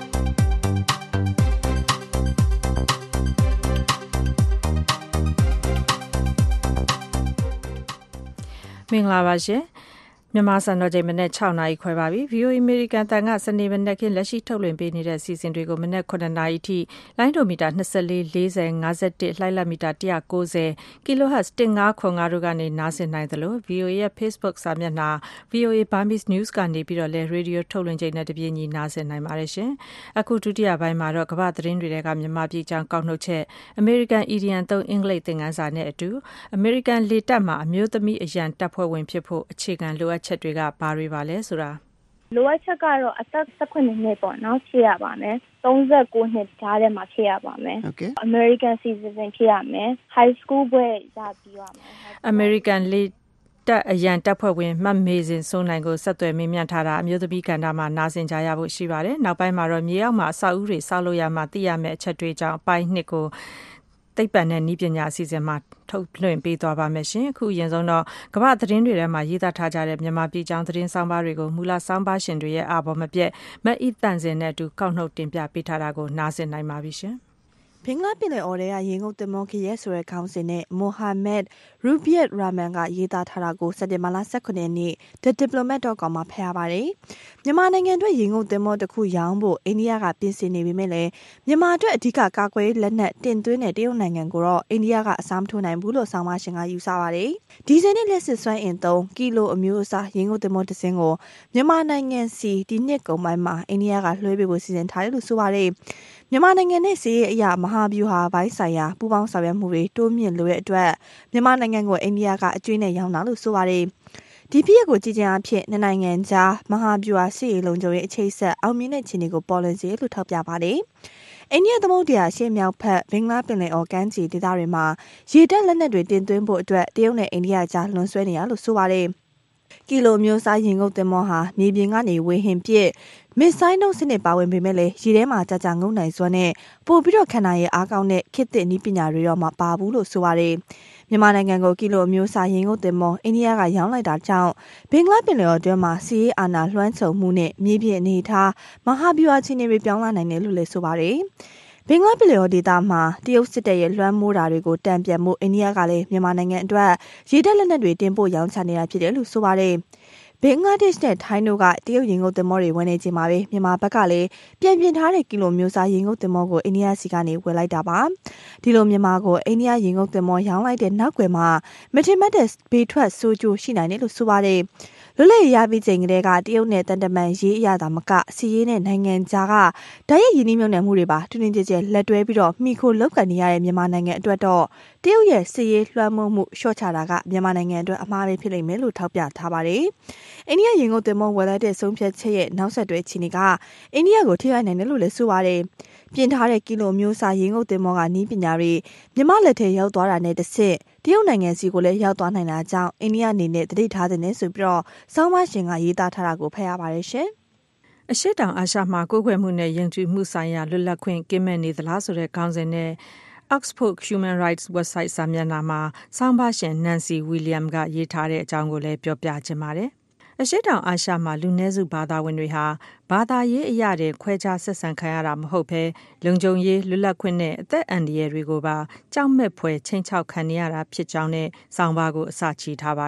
S2: မင်္ဂလာပါရှင်မြန်မာစံတော်ချိန်မနေ့၆နာရီခွဲပါပြီ ဗွီအိုအေ American တန်ကစနေမနေ့ကလက်ရှိထုတ်လွှင့်ပေးနေတဲ့စီစဉ်တွေကိုမနေ့ခုနှစ်နာရီထိလိုင်းဒိုမီတာ၂၄ ၄၀ ၅၁လှိုင်းလက်မီတာ၁၉၀ kHz ၁၅ခွန်၅တို့ကနေနားဆင်နိုင်သလို ဗွီအိုအေ ရဲ့ Facebook စာမျက်နှာ ဗွီအိုအေ Burmese News ကနေပြီးတော့လည်းရေဒီယိုထုတ်လွှင့်ချိန်နဲ့တပြေးညီနားဆင်နိုင်ပါတယ်ရှင်အခုဒုတိယပိုင်းမှာတော့ကမ္ဘာသတင်းတွေကမြန်မာပြည်ကြောင်းကောက်နှုတ်ချက် American Idiom သုံးအင်္ဂလိပ်သင်ခန်းစာနဲ့အတူ American လေတပ်မှာအမျိုးသမီးအရန်တပ်ဖွဲ့ဝင်ဖြစ်ဖို့အခြေခံလိုအပ်ချက်တွေကဘာတွေပါလဲဆိုတာ
S20: လိုအပ်ချက်ကတော့အသက်၁၈နှစ်ပေါ့နော်ဖြစ်ရပါမယ်၃၉နှစ်ကြားထဲမှာဖြစ်ရပါမယ် American citizen ဖြစ်ရမယ် high school ဘွဲ့ရပြီးရမယ်
S2: American လေတပ်အရန်တပ်ဖွဲ့ဝင်မှတ်မေစဉ်စိုးနိုင်ကိုဆက်သွယ်မေးမြန်းထားတာအမျိုးသမီးကဏ္ဍမှာနားဆင်ကြရဖို့ရှိပါတယ်နောက်ပိုင်းမှာတော့မြေအောက်မှာအဆောက်အဦတွေဆောက်လို့ရမှသိရမယ့်အချက်တွေကြောင့်အပိုင်းနှစ်ကိုသိပ္ပံနဲ့နည်းပညာအစီအစဉ်မှာထုတ်လွှင့်ပေးသွားပါမယ်ရှင်အခုအရင်ဆုံးတော့ကမ္ဘာသတင်းတွေထဲမှာရေးသားထားကြတဲ့မြန်မာပြည်ကြောင်းသတင်းဆောင်ပါတွေကိုမူလဆောင်ပါရှင်တွေရဲ့အာဘော်မပြတ်မအီတန်စင်နဲ့အတူကောက်နှုတ်တင်ပြပေးထားတာကိုနားဆင်နိုင်ပါပြီရှင်
S17: ဘင်္ဂလားပင်လယ်အော်ထဲကရေငုပ်သင်္ဘောခရဲဆိုတဲ့ခေါင်းစဉ်နဲ့မိုဟာမက်ရူဘီယက်ရာမန်ကရေးသားထားတာကိုစက်တင်ဘာလ၁၉ရက်နေ့ The Diplomat dot com မှာဖတ်ရပါတယ်။မြန်မာနိုင်ငံအတွက်ရေငုပ်သင်္ဘောတစ်ခုရောင်းဖို့အိန္ဒိယကပြင်ဆင်နေပေမဲ့လည်းမြန်မာအတွက်အဓိကကာကွယ်လက်နက်တင်သွင်းတဲ့တရုတ်နိုင်ငံကိုတော့အိန္ဒိယကအစားမထိုးနိုင်ဘူးလို့ဆောင်းပါရှင်ကယူဆပါတယ်။ဒီဇယ်နဲ့လက်စစ်စွမ်းအင်သုံးကီလိုအမျိုးအစားရေငုပ်သင်္ဘောတစ်စင်းကိုမြန်မာနိုင်ငံစီဒီနှစ်ကုန်ပိုင်းမှာအိန္ဒိယကလွှဲပေးဖို့စီစဉ်ထားတယ်လို့ဆိုပါတယ်။မြန်မာနိုင်ငံနဲ့စီးရဲအရာမဟာဗျူဟာဘိုင်းဆိုင်ရာပူးပေါင်းဆောင်ရွက်မှုတွေတိုးမြင့်လိုတဲ့အတွက်မြန်မာနိုင်ငံကိုအိန္ဒိယကအကျွေးနဲ့ရောင်းတာလို့ဆိုပါတယ်။ဒီပြည့်ကိုကြည်ကြံအဖြစ်နှစ်နိုင်ငံကြားမဟာဗျူဟာစီလုံခြုံရေးအခြေဆက်အောင်မြင်တဲ့ခြေနေကိုပေါ်လွင်စေလို့ထောက်ပြပါတယ်။အိန္ဒိယသမုဒ္ဒရာရှေ့မြောက်ဖက်ဘင်္ဂလားပင်လယ်အော်ကမ်းခြေဒေသတွေမှာရေတပ်လက်နက်တွေတင်သွင်းဖို့အတွက်တရုတ်နဲ့အိန္ဒိယကြားလွန်ဆွဲနေရလို့ဆိုပါတယ်။ကီလိုမျိုးစားရင်ငုတ်သင်္ဘောဟာမြေပြင်ကနေဝေဟင်ပြည့်မစ်ဆိုင်းနှုတ်စနစ်ပါဝင်ပေမဲ့လည်းရေထဲမှာကြာကြာငုံနိုင်စွမ်းနဲ့ပို့ပြီးတော့ခန္ဓာရဲ့အားကောင်းတဲ့ခေတ်သစ်နည်းပညာတွေတော့မပါဘူးလို့ဆိုပါတယ်။မြန်မာနိုင်ငံကိုကီလိုမျိုးစားရင်ငုတ်သင်္ဘောအိန္ဒိယကရောင်းလိုက်တာကြောင့်ဘင်္ဂလားပင်လယ်အော်အတွင်းမှာစီးရေးအာဏာလွှမ်းခြုံမှုနဲ့မြေပြင်အနေအထားမဟာဗျူဟာချင်းတွေပြောင်းလဲနိုင်တယ်လို့လည်းဆိုပါတယ်။ဘင်္ဂလားပင်လယ်အော်ဒေသမှာတရုတ်စစ်တပ်ရဲ့လွှမ်းမိုးတာတွေကိုတံပြန်မှုအိန္ဒိယကလည်းမြန်မာနိုင်ငံအတွက်ရေတပ်လက်နက်တွေတင်ပို့ရောင်းချနေတာဖြစ်တယ်လို့ဆိုပါတယ်။ဘင်္ဂလားဒေ့ရှ်နဲ့ထိုင်းတို့ကတရုတ်ရင်ငုတ်သင်္ဘောတွေဝင်နေချိန်မှာပဲမြန်မာဘက်ကလည်းပြန်ပြင်ထားတဲ့ကီလိုမျိုးစားရင်ငုတ်သင်္ဘောကိုအိန္ဒိယစီကနေဝယ်လိုက်တာပါဒီလိုမြန်မာကိုအိန္ဒိယရင်ငုတ်သင်္ဘောရောင်းလိုက်တဲ့နောက်ွယ်မှာမထင်မှတ်တဲ့ဘေးထွက်ဆိုးကျိုးရှိနိုင်တယ်လို့ဆိုပါတယ်လွတ်လပ်ရေးရပြီးချိန်ကတည်းကတရုတ်နဲ့တန်တမန်ရေးအရသာမကစီရေးနဲ့နိုင်ငံခြားကဓာတ်ရိုက်ရင်းနှီးမြှုပ်နှံမှုတွေပါတွင်တွင်ကျကျလက်တွဲပြီးတော့မိခိုလောက်ကန်နေရတဲ့မြန်မာနိုင်ငံအတွက်တော့တရုတ်ရဲ့စီရေးလွှမ်းမိုးမှုရှော့ချတာကမြန်မာနိုင်ငံအတွက်အမှားပဲဖြစ်လိမ့်မယ်လို့ထောက်ပြထားပါတယ်။အိန္ဒိယရင်ကုန်သင်္ဘောဝယ်လိုက်တဲ့ဆုံးဖြတ်ချက်ရဲ့နောက်ဆက်တွဲခြေနေကအိန္ဒိယကိုထိခိုက်နိုင်တယ်လို့လည်းဆိုပါတယ်။ပြင်ထားတဲ့ကီလိုမျိုးစားရင်ကုန်သင်္ဘောကနီးပညာတွေမြန်မာလက်ထဲရောက်သွားတာနဲ့တစ်ဆက်တရုတ်နိုင်ငံစီကိုလည်းရောက်သွားနိုင်တာကြောင့်အိန္ဒိယအနေနဲ့တတိထားတဲ့နဲ့ဆိုပြီးတော့ဆောင်းပါရှင်ကရေးသားထားတာကိုဖတ်ရပါတယ်ရှင်
S2: ။အရှိတောင်အာရှမှာကိုယ်ခွဲမှုနဲ့ယဉ်ကျေးမှုဆိုင်ရာလွတ်လပ်ခွင့်ကင်းမဲ့နေသလားဆိုတဲ့ခေါင်းစဉ်နဲ့ Oxford Human Rights Website စာမျက်နှာမှာဆောင်းပါရှင် Nancy William ကရေးထားတဲ့အကြောင်းကိုလည်းပြောပြချင်ပါတယ်။အရှိတောင်အာရှမှာလူနည်းစုဘာသာဝင်တွေဟာဘာသာရေးအရာတွေခွဲခြားဆက်ဆံခံရတာမဟုတ်ဘဲလုံခြုံရေးလွတ်လပ်ခွင့်နဲ့အသက်အန္တရာယ်တွေကိုပါကြောက်မဲ့ဖွယ်ချိန်ချောက်ခံနေရတာဖြစ်ကြောင်းနဲ့ဆောင်းပါးကိုအစချီထားပါတယ်။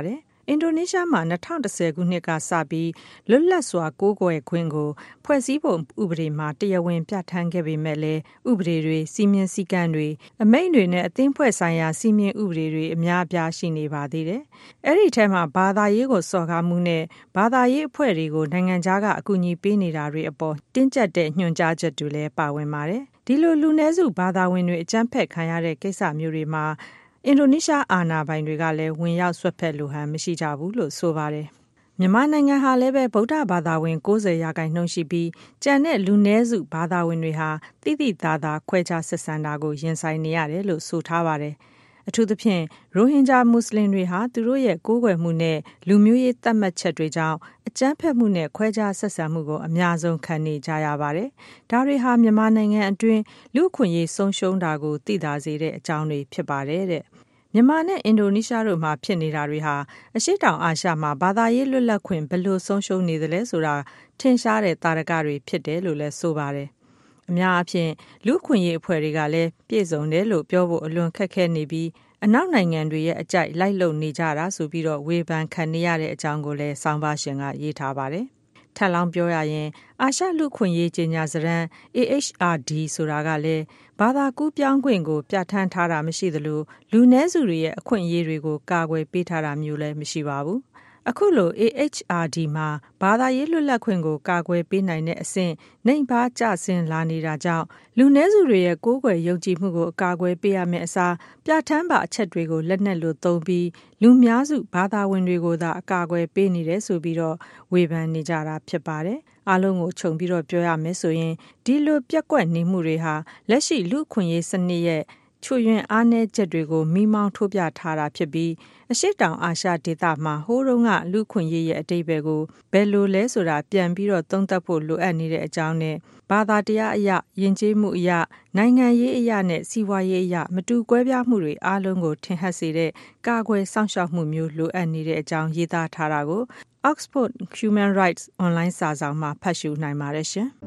S2: အင်ဒိုနီးရှားမှာ၂၀၁၀ခုနှစ်ကစပြီးလွတ်လပ်စွာကိုးကွယ်ခွင့်ကိုဖွဲ့စည်းပုံဥပဒေမှာတရားဝင်ပြဋ္ဌာန်းခဲ့ပေမဲ့လည်းဥပဒေတွေစီမင်းစည်းကမ်းတွေအမိန့်တွေနဲ့အသင်းဖွဲ့ဆိုင်ရာစီမင်းဥပဒေတွေအများအပြားရှိနေပါသေးတယ်။အဲ့ဒီထဲမှာဘာသာရေးကိုစော်ကားမှုနဲ့ဘာသာရေးအဖွဲ့တွေကိုနိုင်ငံခြားကအကူအညီပေးနေတာတွေအပေါ်တင်းကျပ်တဲ့ညွှန်ကြားချက်တွေလည်းပါဝင်ပါတယ်။ဒီလိုလူနည်းစုဘာသာဝင်တွေအကြမ်းဖက်ခံရတဲ့ကိစ္စမျိုးတွေမှာအင်ဒိုနီးရှားအာဏာပိုင်တွေကလည်းဝင်ရောက်ဆွတ်ဖက်လိုဟန်မရှိကြဘူးလို့ဆိုပါတယ်။မြန်မာနိုင်ငံဟာလည်းပဲဗုဒ္ဓဘာသာဝင်၉၀ရာခိုင်နှုန်းရှိပြီးကျန်တဲ့လူနည်းစုဘာသာဝင်တွေဟာတိတိသားသားခွဲခြားဆက်ဆံတာကိုရင်ဆိုင်နေရတယ်လို့ဆိုထားပါတယ်။အထူးသဖြင့်ရိုဟင်ဂျာမွတ်စလင်တွေဟာသူတို့ရဲ့ကိုးကွယ်မှုနဲ့လူမျိုးရေးသတ်မှတ်ချက်တွေကြောင့်အကြမ်းဖက်မှုနဲ့ခွဲခြားဆက်ဆံမှုကိုအများဆုံးခံနေကြရပါတယ်။ဒါတွေဟာမြန်မာနိုင်ငံအတွင်းလူ့အခွင့်အရေးဆုံးရှုံးတာကိုသိသာစေတဲ့အကြောင်းတွေဖြစ်ပါတယ်တဲ့။မြန်မာနဲ့အင်ဒိုနီးရှားတို့မှာဖြစ်နေတာတွေဟာအရှေ့တောင်အာရှမှာဘာသာရေးလွတ်လပ်ခွင့်ဘယ်လိုဆုံးရှုံးနေသလဲဆိုတာထင်ရှားတဲ့သာဓကတွေဖြစ်တယ်လို့လည်းဆိုပါတယ်။အများအားဖြင့်လူ့အခွင့်အရေးအဖွဲ့တွေကလည်းပြည့်စုံတယ်လို့ပြောဖို့အလွန်ခက်ခဲနေပြီးအနောက်နိုင်ငံတွေရဲ့အကြိုက်လိုက်လုံနေကြတာဆိုပြီးတော့ဝေဖန်ခံနေရတဲ့အကြောင်းကိုလည်းဆောင်းပါရှင်ကရေးထားပါတယ်။ထပ်လောင်းပြောရရင်အာရှလူ့အခွင့်အရေးကြေညာစာတမ်း A H R D ဆိုတာကလည်းဘာသာကူးပြောင်းခွင့်ကိုပြဋ္ဌာန်းထားတာမရှိသလိုလူနည်းစုတွေရဲ့အခွင့်အရေးတွေကိုကာကွယ်ပေးထားတာမျိုးလည်းမရှိပါဘူး။အခုလို A H R D မှာဘာသာရေးလွတ်လပ်ခွင့်ကိုကာကွယ်ပေးနိုင်တဲ့အဆင့်နှိမ်ပါကျဆင်းလာနေတာကြောင့်လူနည်းစုတွေရဲ့ကိုးကွယ်ယုံကြည်မှုကိုအကာအကွယ်ပေးရမယ့်အစားပြဋ္ဌာန်းပါအချက်တွေကိုလက်နက်လိုသုံးပြီးလူများစုဘာသာဝင်တွေကိုသာအကာအကွယ်ပေးနေတယ်ဆိုပြီးတော့ဝေဖန်နေကြတာဖြစ်ပါတယ်။အားလုံးကိုခြုံပြီးတော့ပြောရမယ်ဆိုရင်ဒီလိုပြက်ကွက်နေမှုတွေဟာလက်ရှိလူ့အခွင့်အရေးစနစ်ရဲ့ချွေရင်အားနည်းချက်တွေကိုမိမောင်းထိုးပြထားတာဖြစ်ပြီးအရှိတောင်အာရှဒေသမှာဟိုးတုန်းကလူခွင့်ရေးရဲ့အတိတ်ပဲကိုဘယ်လိုလဲဆိုတာပြန်ပြီးတော့သုံးသပ်ဖို့လိုအပ်နေတဲ့အကြောင်းနဲ့ဘာသာတရားအရာယဉ်ကျေးမှုအရာနိုင်ငံရေးအရာနဲ့စီးပွားရေးအရာမတူကွဲပြားမှုတွေအားလုံးကိုထင်ဟပ်စေတဲ့ကာကွယ်စောင့်ရှောက်မှုမျိုးလိုအပ်နေတဲ့အကြောင်းရေးသားထားတာကို Oxford Human Rights Online စာစောင်မှာဖတ်ရှုနိုင်ပါတယ်ရှင်။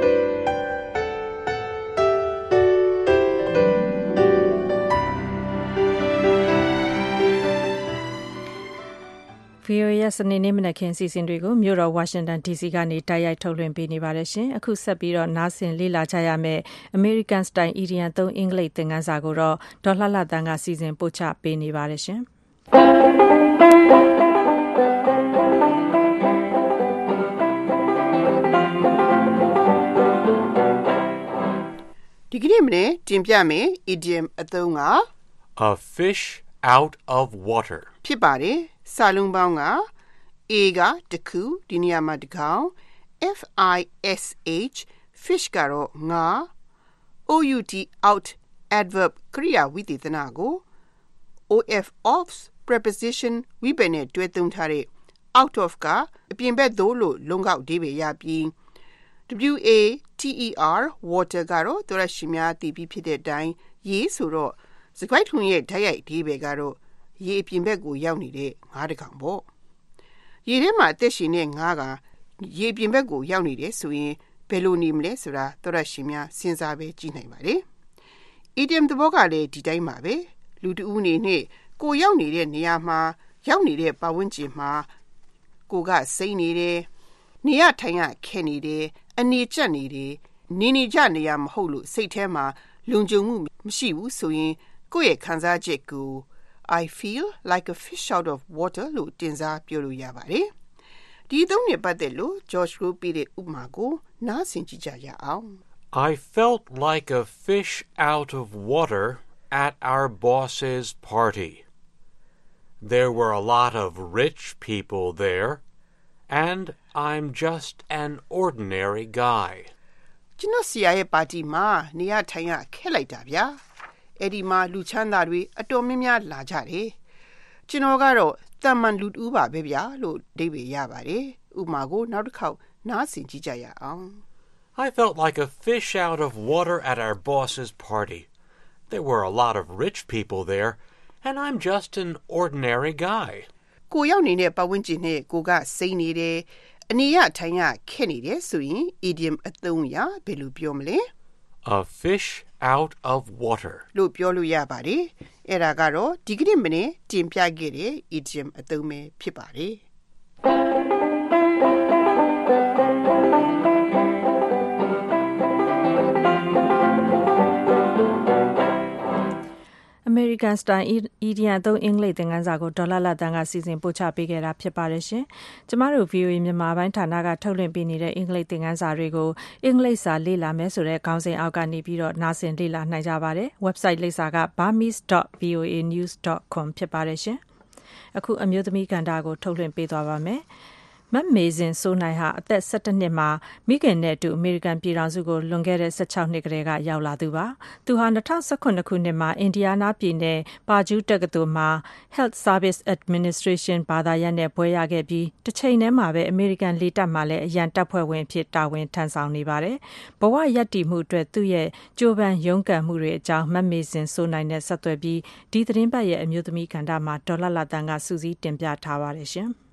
S2: V O A ရဲ့စနေနေ့မနက်ခင်းစီစဉ်တွေကိုမြို့တော်ဝါရှင်တန် D C ကနေတိုက်ရိုက်ထုတ်လွှင့်ပေးနေပါတယ်ရှင်။အခုဆက်ပြီးတော့နားဆင်လေ့လာကြရမယ့် American Style Idiom သုံးအင်္ဂလိပ်သင်ခန်းစာကိုတော့ဒေါ်လှလှတန်းကစီစဉ်ပို့ချပေးနေပါတယ်ရှင်။
S21: ဒီကနေ့မနေ့တင်ပြမယ် idiom အသုံးက
S22: A fish out of water
S21: ဖြစ်ပါတယ်။စာလုံးပေါင်းက A ကတခုဒီနေရာမှာတကောင် F I S H fish ကတော့ငါ O U T out adverb ကရိယာဝိသေသနကို O F of preposition ဝိပယ်နဲ့တွဲသုံးထားတဲ့ out of ကအပြင်ဘက်သို့လို့လုံကောက်အဓိပ္ပာယ်ရပြီး W A T E R water ကတော့သောရရှိများသိပြီးဖြစ်တဲ့အတိုင်းရေဆိုတော့စကားထုံရဲ့ဓာတ်ရိုက်အဓိပ္ပာယ်ကတော့ရေအပြင်ဘက်ကိုရောက်နေတဲ့ငါးတကောင်ပေါ့ရေထဲမှာအသက်ရှင်တဲ့ငါးကရေပြင်ဘက်ကိုရောက်နေတယ်ဆိုရင်ဘယ်လိုနေမလဲဆိုတာသောရရှိများစဉ်းစားပဲကြည့်နိုင်ပါတယ် idiom သဘောကလည်းဒီတိုင်းပါပဲလူတဦးအနေနဲ့ကိုရောက်နေတဲ့နေရာမှာရောက်နေတဲ့ပတ်ဝန်းကျင်မှာကိုကစိမ့်နေတယ်နေရထိုင်ရခက်နေတယ်အနေကျက်နေတယ်နေနေကြနေရမဟုတ်လို့စိတ်ထဲမှာလုံခြုံမှုမရှိဘူးဆိုရင်ကိုယ့်ရဲ့ခံစားချက်ကို I feel like a fish out of water လို့တင်စားပြောလို့ရပါတယ်ဒီသုံးနဲ့ပတ်သက်လို့ George ကိုပြတဲ့ဥပမာကိုနားဆင်ကြည့်ကြရအောင်
S22: I felt like a fish out of water at our boss's party. There were a lot of rich people there, and I'm just an ordinary guy.
S21: ကျွန်တော်ဆီယာရဲ့ပါတီမှာနေရထိုင်ရခက်လိုက်တာဗျာအဲ့ဒီမှာလူချမ်းသာတွေအတော်များများလာကြတယ်ကျွန်တော်ကတော့တမန်လူတူပါပဲဗျာလို့အဓိပ္ပာယ်ရပါတယ်ဥပမာကိုနောက်တစ်ခေါက်နားဆင်ကြည့်ကြရအောင်
S22: I felt like a fish out of water at our boss's party. There were a lot of rich people there, and I'm just an ordinary guy.
S21: ကိုရောက်နေတဲ့ပတ်ဝန်းကျင်နဲ့ကိုကစိမ့်နေတယ်အနေရထိုင်ရခက်နေတယ်ဆိုရင် idiom အသုံးရဘယ်လိုပြောမလဲ
S22: A fish out of water
S21: လို့ပြောလို့ရပါတယ်အဲ့ဒါကတော့ဒီကနေ့မနေ့တင်ပြခဲ့တဲ့ idiom အသုံးပဲဖြစ်ပါတယ်
S2: American Style Idiom အသုံးအင်္ဂလိပ်သင်ခန်းစာကိုဒေါ်လာလာတန်းကစီစဉ်ပို့ချပေးခဲ့တာဖြစ်ပါတယ်ရှင်။ကျမတို့ V O A မြန်မာပိုင်းဌာနကထုတ်လွှင့်ပေးနေတဲ့အင်္ဂလိပ်သင်ခန်းစာတွေကိုအင်္ဂလိပ်စာလေ့လာမယ်ဆိုတဲ့ခေါင်းစဉ်အောက်ကနေပြီးတော့နားဆင်လေ့လာနိုင်ကြပါတယ်။ website လိပ်စာက burmese dot voa news dot com ဖြစ်ပါတယ်ရှင်။အခုအမျိုးသမီးကဏ္ဍကိုထုတ်လွှင့်ပေးသွားပါမယ်။မတ်မေဇင်စိုးနိုင်ဟာအသက်၁၁နှစ်မှာမိခင်နဲ့အတူအမေရိကန်ပြည်ထောင်စုကိုလွန်ခဲ့တဲ့၁၆နှစ်ကတည်းကရောက်လာသူပါ။သူဟာ၂၀၁၇ခုနှစ်မှာအင်ဒီယားနားပြည်နယ်ပါဂျူးတက္ကသိုလ်မှာ Health Service Administration ဘာသာရပ်နဲ့ဘွဲ့ရခဲ့ပြီးတစ်ချိန်တည်းမှာပဲအမေရိကန်လေတပ်မှာလည်းအရန်တပ်ဖွဲ့ဝင်ဖြစ်တာဝန်ထမ်းဆောင်နေပါတယ်။ဘဝရပ်တည်မှုအတွက်သူ့ရဲ့ကြိုးပမ်းရုန်းကန်မှုတွေအကြောင်းမတ်မေဇင်စိုးနိုင်နဲ့ဆက်သွယ်ပြီးဒီသတင်းပတ်ရဲ့အမျိုးသမီးကဏ္ဍမှာဒေါ်လာလာတန်းကစူးစီးတင်ပြထားပါတယ်ရှင်။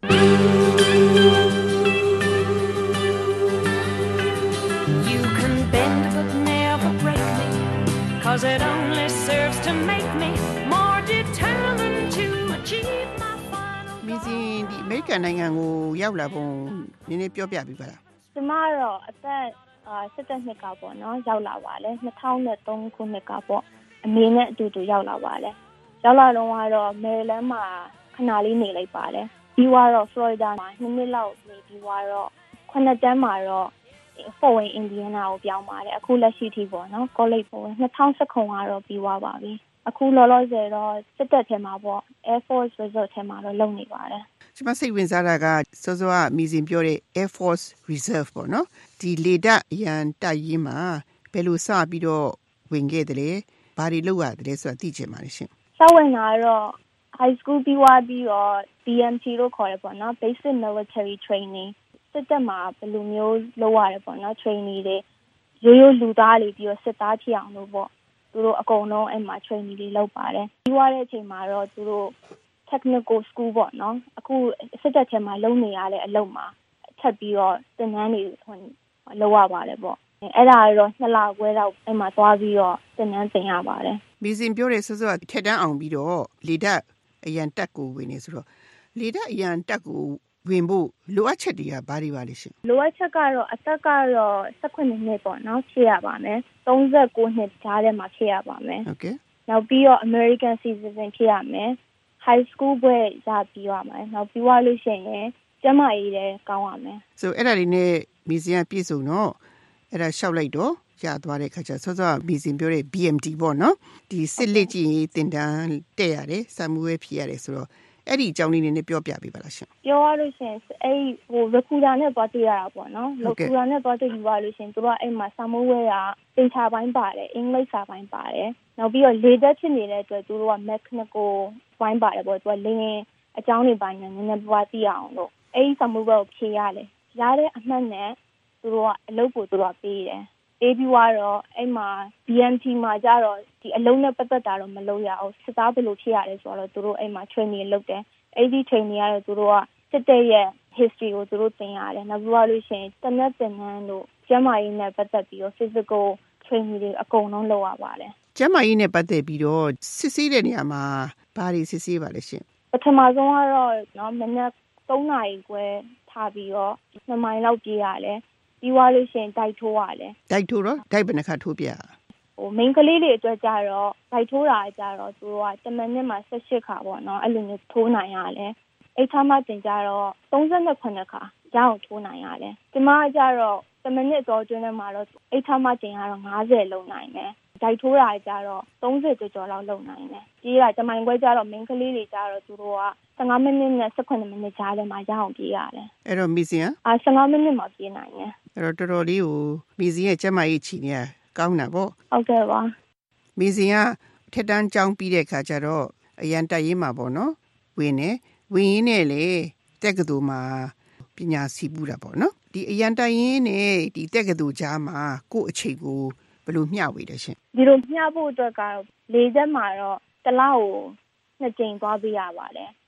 S1: You can bend but never break me, 'cause it only serves to make me more determined to achieve my final goal.
S21: မီဇင်ဒီအမေရိကန်နိုင်ငံကိုရောက်လာပုံနည်းနည်းပြောပြပေးပါလား
S20: ကျမတော့အသက်အာ၁၁နှစ်ကပေါ့နော်ရောက်လာပါလေ၂၀၀၃ခုနှစ်ကပေါ့အမေနဲ့အတူတူရောက်လာပါလေရောက်လာတော့ကတော့မယ်ရီလန်းမှာခဏလေးနေလိုက်ပါတယ်ပြီးတော့ဖလော်ရီဒါမှာနှစ်နှစ်လောက်နေပြီးတော့ခုနှစ်တန်းမှာတော့Fort Wayne Indiana ကိုပြောင်းပါတယ်အခုလက်ရှိထိပေါ့နော် college ပေါ့၂၀၁၉ကတော့ပြီးသွားပါပြီအခုလောလောဆယ်တော့စစ်တပ်ထဲမှာပေါ့ Air Force Reserve ထဲမှာတော့လုပ်နေပါတယ်
S21: ကျွန်မစိတ်ဝင်စားတာကစောစောကမီဇင်ပြောတဲ့ Air Force Reserve ပေါ့နော်ဒီလေတပ်အရန်တပ်ရင်းမှာဘယ်လိုစပြီးတော့ဝင်ခဲ့တယ်လဲဘာတွေလုပ်ရတယ်ဆိုတာသိချင်ပါတယ်ရှင်
S20: စဝင်တာတော့ high school ပြီးသွားပြီးတော့ B M T လို့ခေါ်ရပေါ့နော် Basic Military Trainingစစ်တပ်မှာဘယ်လိုမျိုးလုပ်ရတယ်ပေါ့နော် training တွေရိုးရိုးလူသားတွေပြီးတော့စစ်သားဖြစ်အောင်လို့ပေါ့သူတို့အကုန်လုံးအဲ့မှာ training တွေလုပ်ပါတယ်ပြီးသွားတဲ့အချိန်မှာတော့သူတို့ technical school ပေါ့နော်အခုစစ်တပ်ထဲမှာလုပ်နေရတဲ့အလုပ်မှာထပ်ပြီးတော့သင်တန်းတွေလုပ်ရပါတယ်ပေါ့အဲ့ဒါတော့နှစ်လခွဲတော့အဲ့မှာသွားပြီးတော့သင်တန်းသင်ရပါတယ်
S21: မီဇင်ပြောတဲ့စောစောကထက်တန်းအောင်ပြီးတော့လေတပ်အရန်တက်ကိုဝင်နေဆိုတော့လေတပ်အရန်တက်ကိုဝင်ဖို့လိုအပ်ချက်တွေကဘာတွေပါလဲရှင်
S20: လိုအပ်ချက်ကတော့အသက်ကတော့၁၈နှစ်ပေါ့နော်ဖြစ်ရပါမယ်၃၉နှစ်ကြားထဲမှာဖြစ်ရပါမယ်
S21: ဟုတ်ကဲ့
S20: နောက်ပြီးတော့ American citizen ဖြစ်ရမယ် high school ဘွဲ့ရပြီးရမယ်နောက်ပြီးသွားလို့ရှိရင်ကျမကြီးလည်းကောင်းရမယ်
S21: so အဲ့ဒါတွေနဲ့မီဇင်ကပြည့်စုံတော့အဲ့ဒါရှောက်လိုက်တော့ရသွားတဲ့ခါကျစောစောမီဇင်ပြောတဲ့ B M T ပေါ့နော်ဒီစစ်လက်ကြီးတင်တန်းတက်ရတယ်စာမှုဝဲဖြစ်ရတယ်ဆိုတော့အဲ့ဒီအကြောင်းလေးနည်းနည်းပြောပြပေးပါလားရှင်
S20: ပြောရလို့ရှင်အဲ့ဟို recruiter နဲ့ပတ်သက်ရတာပေါ့နော် recruiter နဲ့ပတ်သက်ယူရလို့ရှင်သူတို့အဲ့မှာစာမိုးဝဲကသင်္ချာပိုင်းပါတယ်အင်္ဂလိပ်စာပိုင်းပါတယ်နောက်ပြီးတော့လေသက်ဖြစ်နေတဲ့အတွက်သူတို့က mechanical ပိုင်းပါတယ်ပေါ့သူကလင်းအကြောင်းတွေပိုင်းနဲ့နည်းနည်းပွားသိအောင်လို့အဲ့ဒီစာမိုးဝဲကိုဖြေရတယ်ရတဲ့အမှတ်နဲ့သူတို့ကအလုပ်ကိုသူတို့ကပေးတယ်ပေးပြီးတော့အဲ့မှာ B M T မှာကြတော့ဒီအလုံးနဲ့ပတ်သက်တာတော့မလုပ်ရအောင်စစ်သားဘယ်လိုဖြစ်ရတယ်ဆိုတော့သူတို့အဲ့မှာ training လုပ်တယ်အဲ့ဒီ training ကတော့သူတို့ကစစ်တဲ့ရဲ့ history ကိုသူတို့သင်ရတယ်နောက်ပြီးတော့လို့ရှိရင်တနက်သင်တန်းတို့ကျန်းမာရေးနဲ့ပတ်သက်ပြီးတော့ physical training တွေအကုန်လုံးလုပ်ရပါတယ်
S21: ကျန်းမာရေးနဲ့ပတ်သက်ပြီးတော့စစ်ဆေးတဲ့နေရာမှာဘာတွေစစ်ဆေးပါလဲရှင်
S20: ပထမဆုံးကတော့နော်မနက်၃နာရီခွဲထားပြီးတော့နှစ်မိုင်လောက်ပြေးရတယ်ပြီးသွားလို့ရှိရင်တိုက်ထိုးရတယ်
S21: တိုက်ထိုးတော့တိုက်ဘယ်နှခါထိုးပြ
S20: ဟို main ကလေးတွေအတွက်ကြတော့တိုက်ထိုးတာကြတော့သူတို့ကတမန်နဲ့မှာ၁၈ခါပေါ့နော်အဲ့လိုမျိုးထိုးနိုင်ရတယ်အဲ့ထားမှတင်ကြတော့၃၇ခါရအောင်ထိုးနိုင်ရတယ်ဒီမှာကြတော့တမန်နဲ့တော့ကျွန်းထဲမှာတော့အဲ့ထားမှတင်ကတော့၅၀လုံးနိုင်တယ်တိုက်ထိုးတာကြတော့၃၀ကျော်ကျော်လောက်လုံနိုင်တယ်ပြေးတာတမန်ခွဲကြတော့ main ကလေးတွေကြတော့သူတို့က၁၅မိနစ်နဲ့၁၈မိနစ်ကြားထဲမှာရအောင်ပြေးရတယ်
S21: အဲ့တော့မီဇင်
S20: အာ၁၅မိနစ်မှာပြေးနိုင်တယ်
S21: အဲ့တော့တော်တော်လေးကိုမီဇင်ရဲ့ကျမကြီးချီနေကောင်းတာပေါ့
S20: ဟုတ်ကဲ့ပါ
S21: မီဇင်ကထက်တန်းကျောင်းပြီးတဲ့ခါကျတော့အရန်တက်ရေးမှာပေါ့နော်ဝင်နေဝင်ရင်းနဲ့လေတက္ကသိုလ်မှာပညာစီးပူးတာပေါ့နော်ဒီအရန်တက်ရင်းနဲ့ဒီတက္ကသိုလ်ကြားမှာကိုယ့်အချိန်ကိုဘယ်လိုမျှဝေတယ်ရှင်
S20: ဒီလိုမျှဖို့အတွက်ကတော့လေသက်မှာတော့တစ်လောက်ကိုနှစ်ကြိမ်သွားပေးရပါတယ်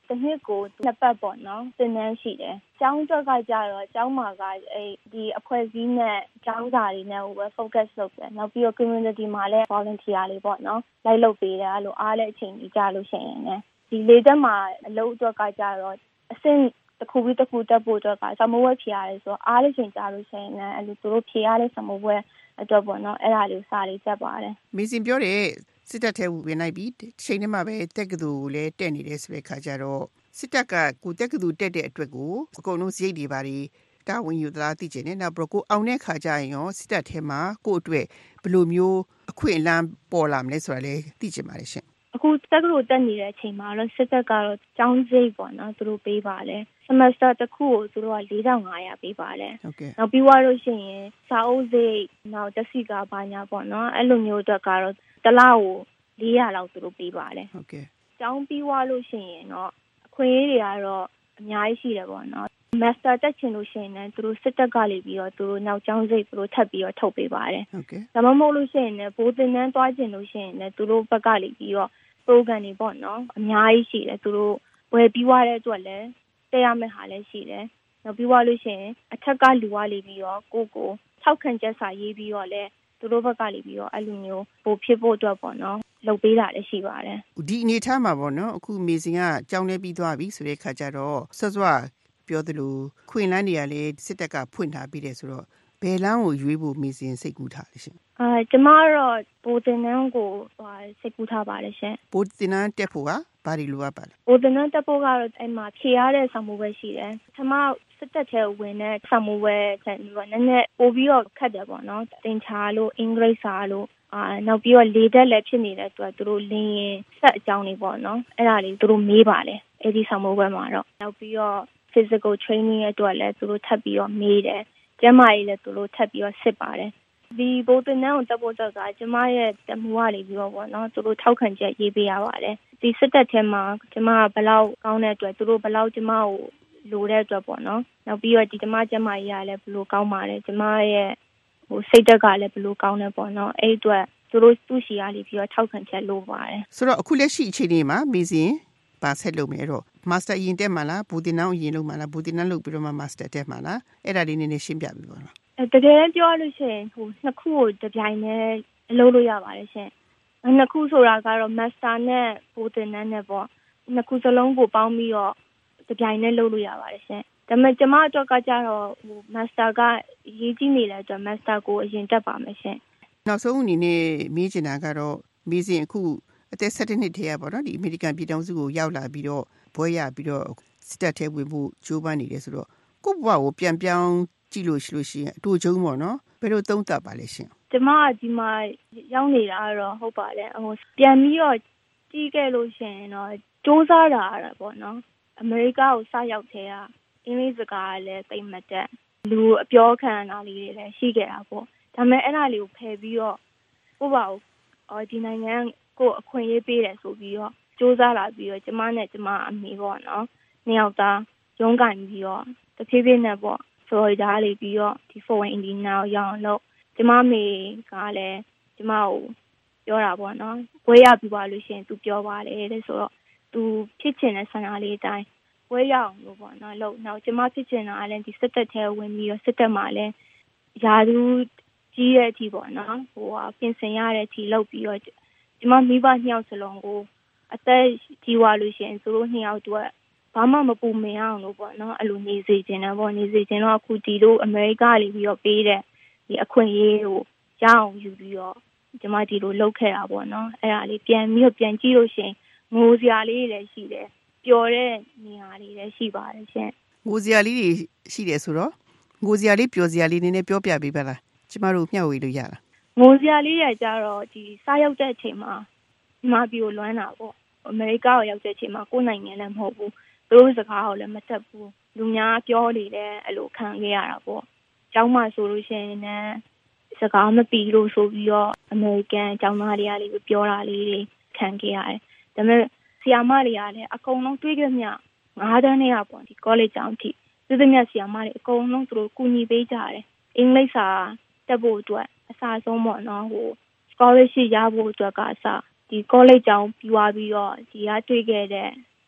S20: တနှစ်ကိုနှစ်ပတ်ပေါ့နော်သင်တန်းရှိတယ်။ကျောင်းအတွက်ကကြတော့ကျောင်းမှာကအဲဒီအဖွဲ့အစည်းနဲ့ကျောင်းစာတွေနဲ့ဟိုပဲ focus လုပ်တယ်။နောက်ပြီးတော့ community မှာလည်း volunteer တွေပေါ့နော်လိုက်လုပ်ပေးတယ်အဲ့လိုအားလည်းအချိန်ကြီးကြလို့ရှိရင်လည်းဒီလေတက်မှာအလုပ်အတွက်ကကြတော့အဆင့်တစ်ခုပြီးတစ်ခုတက်ဖို့အတွက်ကစမဝဲဖြေရတယ်ဆိုတော့အားလည်းချိန်ကြလို့ရှိရင်လည်းအဲ့လိုသူတို့ဖြေရတဲ့စမဝဲအတွက်ပေါ့နော်အဲ့ဒါလေးစာလေးတက်ပါတယ်
S21: ။မင်းစင်ပြောတဲ့စစ်တပ်ထဲဝင်လိုက်ပြီးချိန်ထဲမှာပဲတက်ကတူကိုလည်းတက်နေတဲ့ဆိုတဲ့ခါကျတော့စစ်တပ်ကကိုတက်ကတူတက်တဲ့အတွက်ကိုအကုန်လုံးစရိတ်တွေပါတယ်တာဝန်ယူသလားသိချင်တယ်နောက်ပြီးကိုအောင်တဲ့ခါကျရင်ရောစစ်တပ်ထဲမှာကိုအတွက်ဘယ်လိုမျိုးအခွင့်အလမ်းပေါ်လာမလဲဆိုတာလည်းသိချင်ပါတယ်ရှင်
S20: အခုတက်ကတူတက်နေတဲ့အချိန်မှာတော့စစ်တပ်ကတော့ကျောင်းစရိတ်ပေါ့နော်သူတို့ပေးပါတယ်semester တစ်ခုကိုသူတို့က၄ထောင်၅ရာပေးပါတယ်နောက်ပြီးသွားလို့ရှိရင်စာအုပ်စရိတ်နောက်တက်စီကဘာညာပေါ့နော်အဲ့လိုမျိုးအတွက်ကတော့တစ်လကို၄ရာလောက်သူတို့ပေးပါတယ်
S21: ဟုတ်ကဲ့
S20: ကျောင်းပြီးသွားလို့ရှိရင်တော့အခွင့်အရေးတွေကတော့အများကြီးရှိတယ်ပေါ့နော် master တက်ချင်လို့ရှိရင်လည်းသူတို့စစ်တပ်ကလေးပြီးတော့သူတို့နောက်ကျောင်းစိတ်သူတို့ထပ်ပြီးတော့ထုတ်ပေးပါတယ်
S21: ဟုတ်ကဲ့
S20: ဒါမှမဟုတ်လို့ရှိရင်လည်းဘိုးသင်တန်းသွားချင်လို့ရှိရင်လည်းသူတို့ဘက်ကလေးပြီးတော့ program တွေပေါ့နော်အများကြီးရှိတယ်သူတို့ဝယ်ပြီးသွားတဲ့အတွက်လည်းတက်ရမယ့်ဟာလည်းရှိတယ်နောက်ပြီးသွားလို့ရှိရင်အထက်ကလူဝလေးပြီးတော့ကိုကိုထောက်ခံချက်စာရေးပြီးတော့လည်းသူတို့ဘက်ကလေးပြီးတော့အဲ့လိုမျိုးပို့ဖြစ်ဖို့အတွက်ပေါ့နော်လုပ်ပေးတာလည်းရှိပါတယ်
S21: ဒီအနေထားမှာပေါ့နော်အခုမေစင်ကကြောင်းလဲပြီးသွားပြီဆိုတဲ့ခါကျတော့ဆွတ်ဆွတ်ပြောသလိုခွင်လန်းတွေကလည်းစစ်တပ်ကဖွင့်ထားပြီးတယ်ဆိုတော့ဘယ်လမ်းကိုရွေးဖို့မေစင်စိတ်ကူးထားလဲရှင်
S20: အာကျမတော့ဘိုးတင်နန်းကိုစိတ်ကူးထားပါတယ်ရှင်
S21: ဘိုးတင်နန်းတက်ဖို့ကဘာတွေလိုအပ်ပါလဲ
S20: ဘိုးတင်နန်းတက်ဖို့ကတော့အဲ့မှာဖြေရတဲ့ဆောင်မှုပဲရှိတယ်ကျမစစ်တပ်ထဲဝင်တဲ့ဆောင်မှုပဲဆက်ပြီးတော့နည်းနည်းပို့ပြီးတော့ခက်တယ်ပေါ့နော်တင်ချာလို့အင်္ဂလိပ်စာလို့အာနောက်ပြီးတော့လေတက်လည်းဖြစ်နေတဲ့အတွက်သူတို့လင်းရင်ဆက်အကြောင်းတွေပေါ့နော်အဲ့ဒါလေးသူတို့မေးပါလေအဲ့ဒီဆောင်မှုပဲမှာတော့နောက်ပြီးတော့ physical training ရဲ့အတွက်လည်းသူတို့ထပ်ပြီးတော့မေးတယ်ကျမကြီးလည်းသူတို့ထပ်ပြီးတော့စစ်ပါတယ်ဒီဘိုးတင်နန်းကိုတက်ဖို့တော့ကကျမရဲ့တမှုရလေးပြီးတော့ပေါ့နော်သူတို့ထောက်ခံချက်ရေးပေးရပါတယ်ဒီစစ်တပ်ထဲမှာကျမကဘလောက်ကောင်းတဲ့အတွက်သူတို့ဘလောက်ကျမကိုလိုတဲ့အတွက်ပေါ့နော်နောက်ပြီးတော့ဒီကျမကျမကြီးကလည်းဘလို့ကောင်းပါတယ်ကျမရဲ့ဟိုစိတ်ဓာတ်ကလည်းဘလို့ကောင်းတယ်ပေါ့နော်အဲ့အတွက်သူတို့သူ့ရှိရလေးပြီးတော့ထောက်ခံချက်လိုပါတယ်
S21: ဆိုတော့အခုလက်ရှိအချိန်လေးမှာမေစင်ပါဆက်လုပ်မယ်တော့ master ရင်တက်မှာလားဘူတင်နန်းရင်လုပ်မှာလားဘူတင်နန်းလုပ်ပြီးတော့မှ master တက်မှာလားအဲ့ဒါလေးနည်းနည်းရှင်းပြပြီးပါလား
S20: တကယ်ပြောလို့ရှိရင်ဟိုနှစ်ခုကိုတပြိုင်တည်းလုပ်လို့ရပါတယ်ရှင်နှစ်ခုဆိုတာကတော့ master နဲ့ဘူတင်နန်းနဲ့ပေါ့နှစ်ခုစလုံးကိုပေါင်းပြီးတော့တပြိုင်တည်းလုပ်လို့ရပါတယ်ရှင်ဒါပေမဲ့ကျမအတွက်ကကြတော့ဟို master ကရေးကြည့်နေတဲ့အတွက် master ကိုအရင်တက်ပါမယ်ရှင်
S21: နောက်ဆုံးအနေနဲ့မေးချင်တာကတော့မေစင်အခုအသက်၁၇နှစ်ထဲရပါတော့ဒီအမေရိကန်ပြည်ထောင်စုကိုရောက်လာပြီးတော့ဘွဲရပြီးတော့စစ်တပ်ထဲဝင်ဖို့ကြိုးပမ်းနေတယ်ဆိုတော့ကိုယ့်ဘဝကိုပြန်ပြောင်းကြည့်လို့ရှိလို့ရှိရင်အတူချုံပေါ့နော်ဘယ်လိုသုံးသပ်ပါလဲရှင်
S20: ကျမကဒီမှာရောက်နေတာတော့ဟုတ်ပါတယ်ဟိုပြန်ပြီးတော့ကြည့်ခဲ့လို့ရှိရင်တော့စူးစမ်းတာရပေါ့နော်အမေရိကကိုစရောက်သေးတာအင်္ဂလိပ်စကားလည်းသိမတက်လူအပြောခံတာလေးတွေလည်းရှိခဲ့တာပေါ့ဒါပေမဲ့အဲ့ဒါလေးကိုဖယ်ပြီးတော့ကိုယ့်ဘာကိုအော်ဒီနိုင်ငံကိုအခွင့်အရေးပေးတယ်ဆိုပြီးတော့စူးစမ်းလာပြီးတော့ကျမနဲ့ကျမအမေပေါ့နော်နှစ်ယောက်သားရုန်းကန်ပြီးတော့တဖြည်းဖြည်းနဲ့ပေါ့ဆိုတော့လေးပြီးတော့ဒီ Fort Wayne Indiana ကိုရောက်အောင်လို့ကျမမေကလည်းကျမကိုပြောတာပေါ့နော်ဝဲရပြီးပါလို့ရှိရင် तू ပြောပါလေတဲ့ဆိုတော့ तू ဖြစ်ချင်တဲ့ဆန္ဒလေးအတိုင်းဝဲရအောင်လို့ပေါ့နော်လို့နောက်ကျမဖြစ်ချင်တာလည်းဒီစစ်တပ်ထဲဝင်ပြီးတော့စစ်တပ်မှာလည်းယာသူကြီးရဲ့အထိပေါ့နော်ဟိုပြင်ဆင်ရတဲ့အထိလုပ်ပြီးတော့ကျမမိဘနှစ်ယောက်စလုံးကိုအသက်ကြီးသွားလို့ရှိရင်သူတို့နှစ်ယောက်တော့ဘာမှမပူမင်အောင်လို့ပေါ့နော်အဲ့လိုနေစေချင်တယ်ပေါ့နေစေချင်တော့အခုဒီလိုအမေရိကလေးပြီးတော့ပေးတဲ့ဒီအခွင့်အရေးကိုရအောင်ယူပြီးတော့ကျမဒီလိုလုပ်ခဲ့တာပေါ့နော်အဲ့ဒါလေးပြန်ပြီးတော့ပြန်ကြည့်လို့ရှိရင်ငိုစရာလေးတွေလည်းရှိတယ်ပျော်တဲ့နေရာလေးလည်းရှိပါတယ်ရှင်
S21: ငိုစရာလေးတွေရှိတယ်ဆိုတော့ငိုစရာလေးပျော်စရာလေးနည်းနည်းပြောပြပေးပါလားကျမတို့မျှဝေလို့ရလား
S20: ငိုစရာလေးရကြတော့ဒီစားရောက်တဲ့အချိန်မှာဒီမှာပြီးကိုလွမ်းတာပေါ့အမေရိကကိုရောက်တဲ့အချိန်မှာကိုယ်နိုင်ငံလည်းမဟုတ်ဘူးသူတို့စကားကိုလည်းမတက်ဘူးလူများပြောနေတယ်အဲ့လိုခံခဲ့ရတာပေါ့ကျောင်းမှာဆိုလို့ရှိရင်လည်းစကားမပြီးလို့ဆိုပြီးတော့အမေရိကန်ကျောင်းသားတွေကလေးပြောတာလေးတွေခံခဲ့ရတယ်ဒါပေမဲ့ဆီယာမတွေကလည်းအကုန်လုံးတွေးကြမြငါးတန်းနဲ့ပေါ့ဒီ college ကျောင်းအထိသူတို့မြဆီယာမတွေအကုန်လုံးသူတို့ကူညီပေးကြတယ်အင်္ဂလိပ်စာတက်ဖို့အတွက်အစားဆုံးပေါ့နော်ဟို scholarship ရဖို့အတွက်ကအစားဒီ college ကျောင်းပြီးသွားပြီးတော့ဒီကတွေ့ခဲ့တဲ့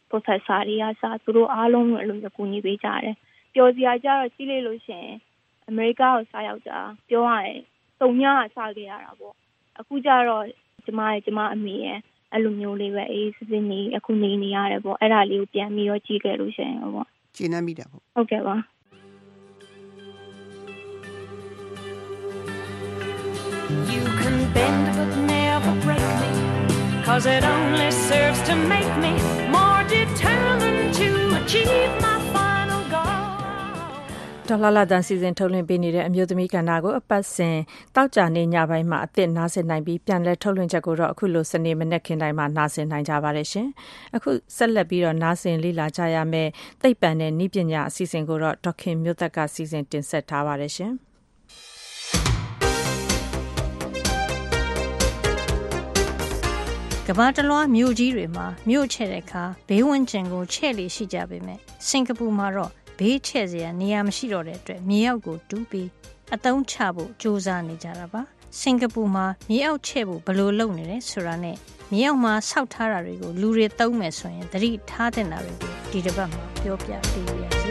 S20: processor တွေကစသူတို့အားလုံးလည်းလို့ကူညီပေးကြတယ်ပျော်စရာကြတော့ကြီးလေးလို့ရှင်အမေရိကကိုစားရောက်တာပြောရရင်တုံညကစားခဲ့ရတာပေါ့အခုကြတော့ကျမရဲ့ကျမအမေရဲ့အဲ့လိုမျိုးလေးပဲအေးစစ်စစ်နေအခုနေနေရတယ်ပေါ့အဲ့ဒါလေးကိုပြန်ပြီးတော့ကြည့်ခဲ့လို့ရှင်ပေါ့
S21: ကျင်းနေမိတာပေါ့
S20: ဟုတ်ကဲ့ပါ
S1: You can bend but never break me, 'cause it only serves to make me more determined to achieve my final goal.
S2: ဒေါ်လာလာတန်စီစဉ်ထုတ်လွှင့်ပေးနေတဲ့အမျိုးသမီးကဏ္ဍကိုအပတ်စဉ်တောက်ကြနေညပိုင်းမှာအသစ်နားဆင်နိုင်ပြီးပြန်လဲထုတ်လွှင့်ချက်ကိုတော့အခုလိုစနေမနေ့ခင်တိုင်းမှာနားဆင်နိုင်ကြပါတယ်ရှင်။အခုဆက်လက်ပြီးတော့နားဆင်လေ့လာကြရမယ့်သိပ္ပံနဲ့နည်းပညာအစီအစဉ်ကိုတော့ဒေါခင်မြို့သက်ကစီစဉ်တင်ဆက်ထားပါတယ်ရှင်။
S3: ကမ္ဘာတလွှားမြို့ကြီးတွေမှာမြို့ချဲ့တဲ့အခါဘေးဝန်းကျင်ကိုချဲ့လေရှိကြပေမဲ့စင်ကာပူမှာတော့ဘေးချဲ့စရာနေရာမရှိတော့တဲ့အတွက်မြေအောက်ကိုတူးပြီးအသုံးချဖို့ကြိုးစားနေကြတာပါစင်ကာပူမှာမြေအောက်ချဲ့ဖို့ဘယ်လိုလုပ်နေလဲဆိုတာနဲ့မြေအောက်မှာဆောက်ထားတာတွေကိုလူတွေသုံးမယ်ဆိုရင်သတိထားတဲ့နာတွေကိုဒီတစ်ပတ်မှာပြောပြပေးရစီ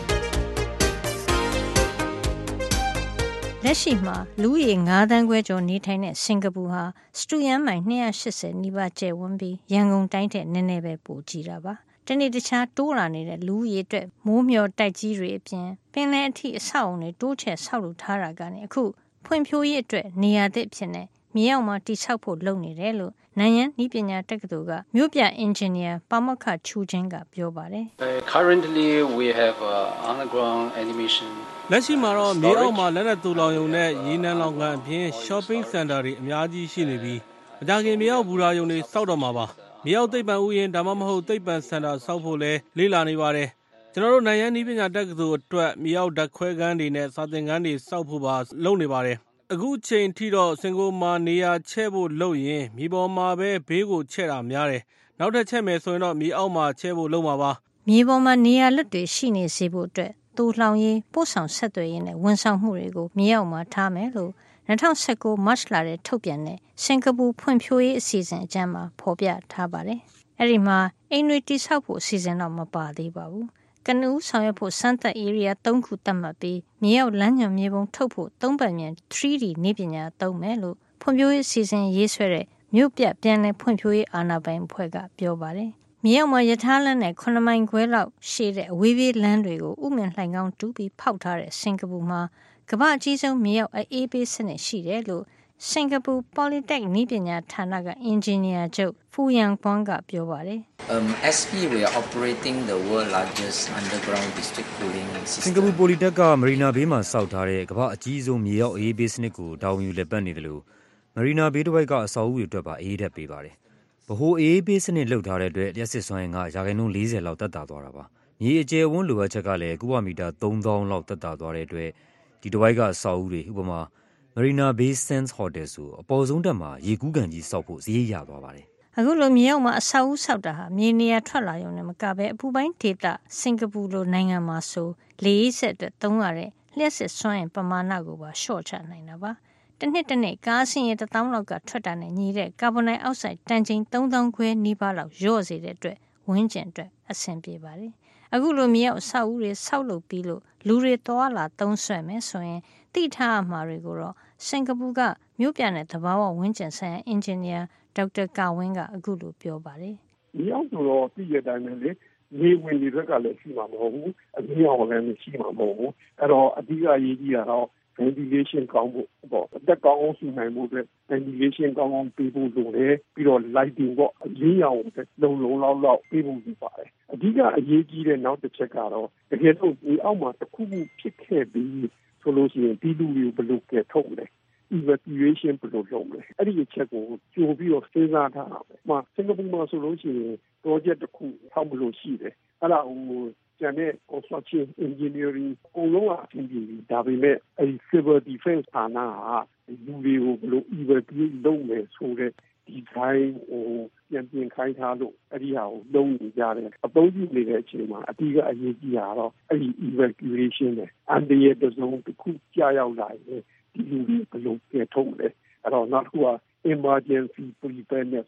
S3: လက်ရှိမှာလူဦးရေ၅သန်းခွဲကျော်နေထိုင်တဲ့စင်ကာပူဟာစတူယန်မိုင်၂၈၀နီးပါးကျယ်ဝန်းပြီးရန်ကုန်တိုင်းထက်နည်းနည်းပဲပိုကြီးတာပါတနေ့တခြားတိုးလာနေတဲ့လူဦးရေအတွက်မိုးမျှော်တိုက်ကြီးတွေအပြင်ပင်လယ်အထိအဆောက်အုံတွေတိုးချဲ့ဆောက်လုပ်ထားတာကနေအခုဖွံ့ဖြိုးရေးအတွက်နေရာသစ်ဖြစ်နေမြေအောက်မှာတိဆောက်ဖို့လုပ်နေတယ်လို့နိုင်ရန်ဤပညာတက္ကသိုလ်ကမြို့ပြအင်ဂျင်နီယာပါမောက္ခချူချင်းကပြောပါတယ်
S6: Currently we have uh, underground animation
S23: လက်ရှိမှာတော့မြေအောက်မှာလက်နက်တူလောင်ရုံနဲ့ရေနံလောင်ကန်အပြင် shopping center တွေအများကြီးရှိနေပြီးမကြခင်မြေအောက်ဘူရာယုံတွေစောက်တော့မှာပါမြေအောက်သိပ္ပံဥယျာဉ်ဒါမှမဟုတ်သိပ္ပံစင်တာစောက်ဖို့လဲလေ့လာနေပါတယ်ကျွန်တော်တို့နိုင်ရန်ဤပညာတက္ကသိုလ်အတွက်မြေအောက်ဓာတ်ခွဲခန်းတွေနဲ့စာသင်ခန်းတွေစောက်ဖို့ပါလုပ်နေပါတယ်အခုချိန်ထိတော့စင်ကာပူမှာနေရာချဲ့ဖို့လုပ်ရင်မြေပေါ်မှာပဲဘေးကိုချဲ့တာများတယ်နောက်ထပ်ချဲ့မယ်ဆိုရင်တော့မြေအောက်မှာချဲ့ဖို့လုပ်မှာပါ
S3: မြေပေါ်မှာနေရာလွတ်တွေရှိနေစေဖို့အတွက်တူလှောင်ရေးပို့ဆောင်ဆက်သွယ်ရေးနဲ့ဝန်ဆောင်မှုတွေကိုမြေအောက်မှာထားမယ်လို့၂၀၁၉မတ်လထဲထုတ်ပြန်တဲ့စင်ကာပူဖွံ့ဖြိုးရေးအစီအစဉ်အကျမ်းမှာဖော်ပြထားပါတယ်အဲ့ဒီမှာအိမ်တွေတိဆောက်ဖို့အစီအစဉ်တော့မပါသေးပါဘူးကနဦးဆောင်ရွက်ဖို့စမ်းသပ် area ၃ခုသတ်မှတ်ပြီးမြေအောက်လမ်းညွှန်မြေပုံထုတ်ဖို့သုံးပတ်မြန် သရီဒီ နည်းပညာသုံးမယ်လို့ဖွံ့ဖြိုးရေးအစီအစဉ်ရေးဆွဲတဲ့မြို့ပြပြန်လည်ဖွံ့ဖြိုးရေးအာဏာပိုင်အဖွဲ့ကပြောပါတယ်မြေအောက်မှာရထားလမ်းနဲ့ခုနှစ်မိုင်ခွဲလောက်ရှည်တဲ့အဝေးပြေးလမ်းတွေကိုဥမင်လှိုင်ကောင်းတူးပြီးဖောက်ထားတဲ့စင်ကာပူမှာကမ္ဘာအကြီးဆုံးမြေအောက်အေးပေးစနစ်ရှိတယ်လို့စင်ကာပူ Polytech နည်းပညာဌာနကအင်ဂျင်နီယာချုပ်ဖူယန်ပွန်ကပြောပါတယ်
S24: Um S P we are operating the world largest underground district cooling system
S12: စင်ကာပူ Polytech ကမရီနာဘေးမှာစောက်ထားတဲ့ကမ္ဘာအကြီးဆုံးမြေအောက်အေးပေးစနစ်ကိုတာဝန်ယူလက်ပတ်နေတယ်လို့မရီနာဘေးတစ်ဝိုက်ကအဆောက်အဦတွေအတွက်ပါအေးဓာတ်ပေးပါတယ်ဗဟိုအေးပေးစနစ်လှုပ်ထားတဲ့အတွက်လျှက်စစ်စွမ်းအင်ကရာခိုင်နှုန်း၄၀လောက်တက်တာသွားတာပါမြေအကျယ်ဝန်းလိုအပ်ချက်ကလည်းကုဗမီတာသုံးသောင်းလောက်တက်တာသွားတဲ့အတွက်ဒီတစ်ဝိုက်ကအဆောက်အဦတွေဥပမာMarina Bay Sands Hotel ဆိုအပေါ်ဆုံးတက်မှာရေကူးကန်ကြီးစောက်ဖို့ဈေးရသွားပါတယ်
S3: အခုလိုမြေအောက်မှာအဆောက်အဦဆောက်တာဟာမြေနေရာထွက်လာရုံနဲ့မကဘဲအပူပိုင်းဒေသစင်ကာပူလိုနိုင်ငံမှာဆိုလေအေးဆက်အတွက်သုံးရတဲ့လျှက်စစ်စွမ်းအင်ပမာဏကိုပါရှော့ချနိုင်တာပါတစ်နှစ်တစ်နှစ်ကားဆင်းရဲတစ်သောင်းလောက်ကထွက်တာနဲ့ညီတဲ့ကာဗွန်ဒိုင်အောက်ဆိုက်တန်ချိန်သုံးသောင်းခွဲနီးပါးလောက်လျော့စေတဲ့အတွက်ဝန်းကျင်အတွက်အဆင်ပြေပါတယ်အခုလိုမြေအောက်အဆောက်အဦတွေဆောက်လုပ်ပြီးလို့လူတွေသွားလာသုံးစွဲမယ်ဆိုရင်တိထားအမှာတွေကိုတော့စင်ကာပူကမြို့ပြနဲ့သဘာဝဝန်းကျင်ဆိုင်ရာအင်ဂျင်နီယာဒေါက်တာကာဝင်းကအခုလိုပြောပါတယ်
S25: ။မြေအောက်ဆိုတော့ပြည်ရတိုင်းပဲလေမြေဝင်တွေဘက်ကလည်းရှိမှာမဟုတ်ဘူးအမြေအောက်လည်းမရှိမှာမဟုတ်ဘူးအဲ့တော့အဓိကအရေးကြီးတာတော့ ventilation ကောင်းဖို့ပေါ့အသက်ကောင်းအောင်ရှိနိုင်ဖို့အတွက် ventilation ကောင်းအောင်ပေးဖို့လိုတယ်ပြီးတော့ lighting ပေါ့အလင်းရောင်လုံလုံလောက်လောက်ပေးဖို့လိုပါတယ်အဓိကအရေးကြီးတဲ့နောက်တစ်ချက်ကတော့တကယ်လို့မြေအောက်မှာတစ်ခုခုဖြစ်ခဲ့ပြီးဆိုလို့ရှိရင်ပြည်သူတွေကိုဘယ်လိုကယ်ထုတ်လဲ evacuation ဘယ်လိုလုပ်လဲအဲ့ဒီအချက်ကိုကြိုပြီးတော့စဉ်းစားထားတာပဲ။မှာစင်ကာပူမှာဆိုလို့ရှိရင် project တစ်ခုထောက်မလို့ရှိတယ်။အဲ့ဒါဟိုကျန်တဲ့ construction engineering အကုန်လုံးအပြင်ပြီးဒါပေမဲ့အဲ့ဒီ civil defense ဌာနကလူတွေကိုဘယ်လို evacuate လုပ်မယ်ဆိုတဲ့ဒီတိုင်းဟိုပြန်ပြင်ခိုင်းထားလို့အဲ့ဒီဟာကိုလုံးနေကြတယ်အသုံးပြုနေတဲ့အချိန်မှာအတိကအရေးကြီးတာတော့အဲ့ဒီ evacuation နဲ့အန်ဒီရဲ့တစုံတစ်ခုကြာရောက်လာရင်ဒီလူတွေဘယ်လိုကယ်ထုတ်လဲအဲ့တော့နောက်တစ်ခုက emergency preparedness ပေါ့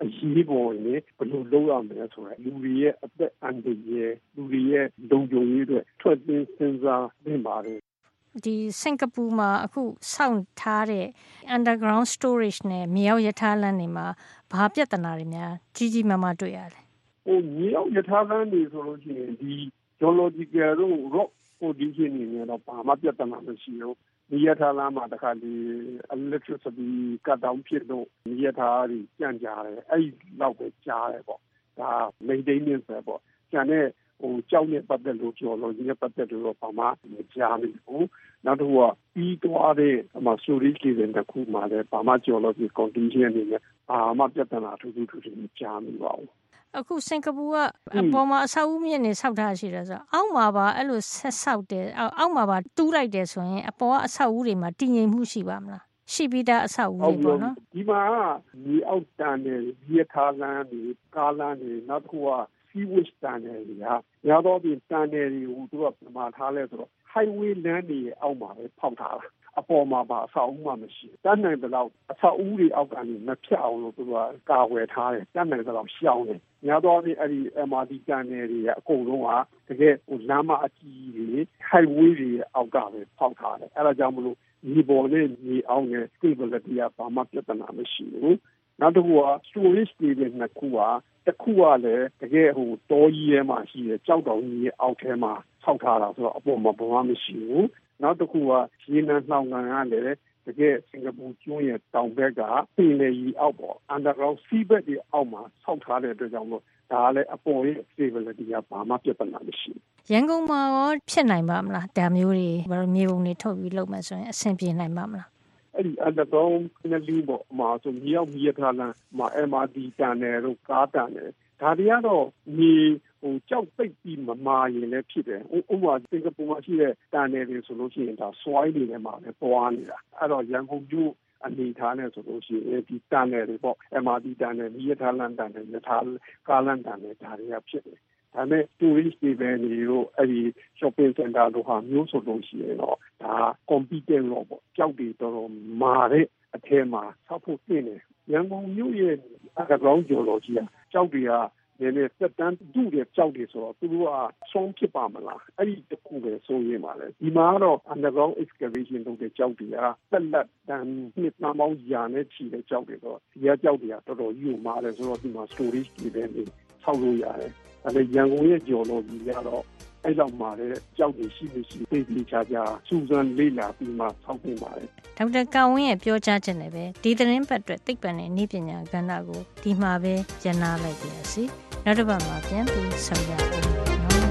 S25: အရေးပေါ်နေဘယ်လိုလုပ်ရမလဲဆိုတော့လူတွေရဲ့အသက်အန္တရာယ်လူတွေရဲ့လုံခြုံရေးတွေထွက်ပြီးစဉ်းစားနေပါတယ်
S3: ဒီစင်ကာပူမှာအခုစောင့်ထားတဲ့ underground storage နဲ့မြေအောက်ရထားလမ်းတွေမှာဘာပြဿနာတွေများကြီးကြီးမားမားတွေ့ရလဲ
S25: ဟိုမြေအောက်ရထားလမ်းတွေဆိုလို့ရှိရင်ဒီ geological တို့ rock condition တွေနဲ့တော့ဘာမှပြဿနာမရှိဘူးမြေရထားလမ်းမှာတခါဒီ electricity cut down ဖြစ်တော့မြေရထားတွေကြန့်ကြာတယ်အဲ့လောက်ပဲကြားတယ်ပေါ့ဒါ maintenance ပဲပေါ့ကျန်တဲ့ဟိုကြောက်နေပတ်သက်လို့ပြောလို့ဒီပတ်သက်လို့ဘာမှမကြားမိဘူးနောက်တော့ပြီးသွားတဲ့အမှ storage တွေတခုမှလည်းဘာမှကြော်လို့ဒီ condition တွေနဲ့ဘာမှပြဿနာထူးထူးထူးထူးမကြားမိပါဘူး
S3: အခုစင်ကာပူကအပေါ်မှာအဆောက်အဦမြင့်နေဆောက်ထားရှိတယ်ဆိုတော့အောက်မှာပါအဲ့လိုဆက်ဆောက်တယ်အောက်မှာပါတူးလိုက်တယ်ဆိုရင်အပေါ်ကအဆောက်အဦတွေမှာတည်ငြိမ်မှုရှိပါမလားရှိပြီးသားအဆောက်အဦတွေပေါ့နော်
S25: ဒီမှာဒီအောက်တန်တယ်ဒီထားလန်းဒီကားလန်းဒီနောက်တစ်ခုက seaway တန်တယ်ညာရတော့ဒီတန်တယ်ကိုသူကပြမာထားလဲဆိုတော့ highway လမ်းတွေအောက်မှာပဲဖောက်ထားတာအပေါ်မှာပါအဆောက်အဦမှမရှိတန်းနိုင်တဲ့လောက်အဆောက်အဦတွေအောက်ကနေမဖြတ်အောင်လို့သူကကာဝယ်ထားတယ်တန်းနိုင်တဲ့လောက်ရှောင်းတယ်ညာတော့ဒီအဲ့ဒီ M R T တန်တယ်တွေအကုန်လုံးကတကယ်ဟိုလမ်းမအကြီးတွေ highway တွေအောက်ကပဲဖောက်ထားတယ်အဲ့ဒါကြောင့်မလို့ဒီပေါ်နဲ့ဒီအောက်နဲ့ stability ကဘာမှပြဿနာမရှိဘူးနောက်တစ်ခုက storage တွေနဲ့နှစ်ခုကတစ်ခုကလည်းတကယ်ဟိုတောကြီးထဲမှာရှိတဲ့ကြောက်တောင်ကြီးရဲ့အောက်ထဲမှာဆောက်ထားတာဆိုတော့အပေါ်မှာဘာမှမရှိဘူးနောက်တစ်ခုကရေနံနှောင်ကန်ကလည်းတကယ်စင်ကာပူကျွန်းရဲ့တောင်ဘက်ကပင်လယ်ကြီးအောက်ပေါ် underground seabed တွေအောက်မှာဆောက်ထားတဲ့အတွက်ကြောင့်လို့ဒါလည်းအပေါ်ရဲ့ stability ကဘာမှပြဿနာမရှိ
S3: ဘူးရန်ကုန်မှာရောဖြစ်နိုင်ပါမလားဒါမျိုးတွေဘာလို့မြေပုံတွေထုတ်ပြီးလုပ်မယ်ဆိုရင်အဆင်ပြေနိုင်ပါမလား
S25: အဲ့ဒီ underground နဲ့လီပေါ့မှာဆိုမြေအောက်မြေထားလမ်းမှာ M R T တန်တယ်တို့ကားတန်တယ်ဒါတွေကတော့မြေဟိုကြောက်ပိတ်ပြီးမမာရင်လည်းဖြစ်တယ်ဥပမာစင်ကာပူမှာရှိတဲ့တန်တယ်တွေဆိုလို့ရှိရင်ဒါ soil တွေထဲမှာလည်းပွားနေတာအဲ့တော့ရန်ကုန်မြို့အနေထားနဲ့ဆိုလို့ရှိရင်ဒီတန်တယ်တွေပေါ့ M R T တန်တယ်မြေထားလမ်းတန်တယ်မြေထားကားလမ်းတန်တယ်ဒါတွေကဖြစ်တယ်ဒါနဲ့ tourist တွေပဲနေလို့အဲ့ဒီ shopping center တို့ဟာမျိုးဆိုလို့ရှိရင်တော့ဒါ competent တော့ပေါ့ကြောက်တွေတော်တော်မာတဲ့အထဲမှာဆောက်ဖို့ပြင်တယ်ရန်ကုန်မြို့ရဲ့ underground geology ကြောက်တွေကနည်းနည်းသက်တမ်းဒုတဲ့ကြောက်တွေဆိုတော့သူတို့ကဆုံးဖြစ်ပါမလားအဲ့ဒီတခုပဲဆိုရင်ပါလေဒီမှာတော့ underground excavation လုပ်တဲ့ကြောက်တွေကတက်လက်တန်နှစ်နာမောင်းရာနဲ့ချီတဲ့ကြောက်တွေတော့ဒီကကြောက်တွေကတော်တော်ယူမာတယ်ဆိုတော့ဒီမှာ storage တွေပဲနေဆောက်လို့ရတယ်အဲ့ဒါရန်ကုန်ရဲ့ geology ကတော့အဲ့လောက်မှာလည်းကြောက်တွေရှိမရှိသိသိချာချာစူးစမ်းလေ့လာပြီးမှဆောက်တင်ပါတယ်
S3: ဒေါက်တာကာဝင်းရဲ့ပြောကြားချက်နဲ့ပဲဒီသတင်းပတ်အတွက်သိပ္ပံနဲ့နည်းပညာကဏ္ဍကိုဒီမှာပဲကျန်နာလိုက်ပါရစေနောက်တစ်ပတ်မှာပြန်ပြီးဆောင်ရွက်အောင်နော်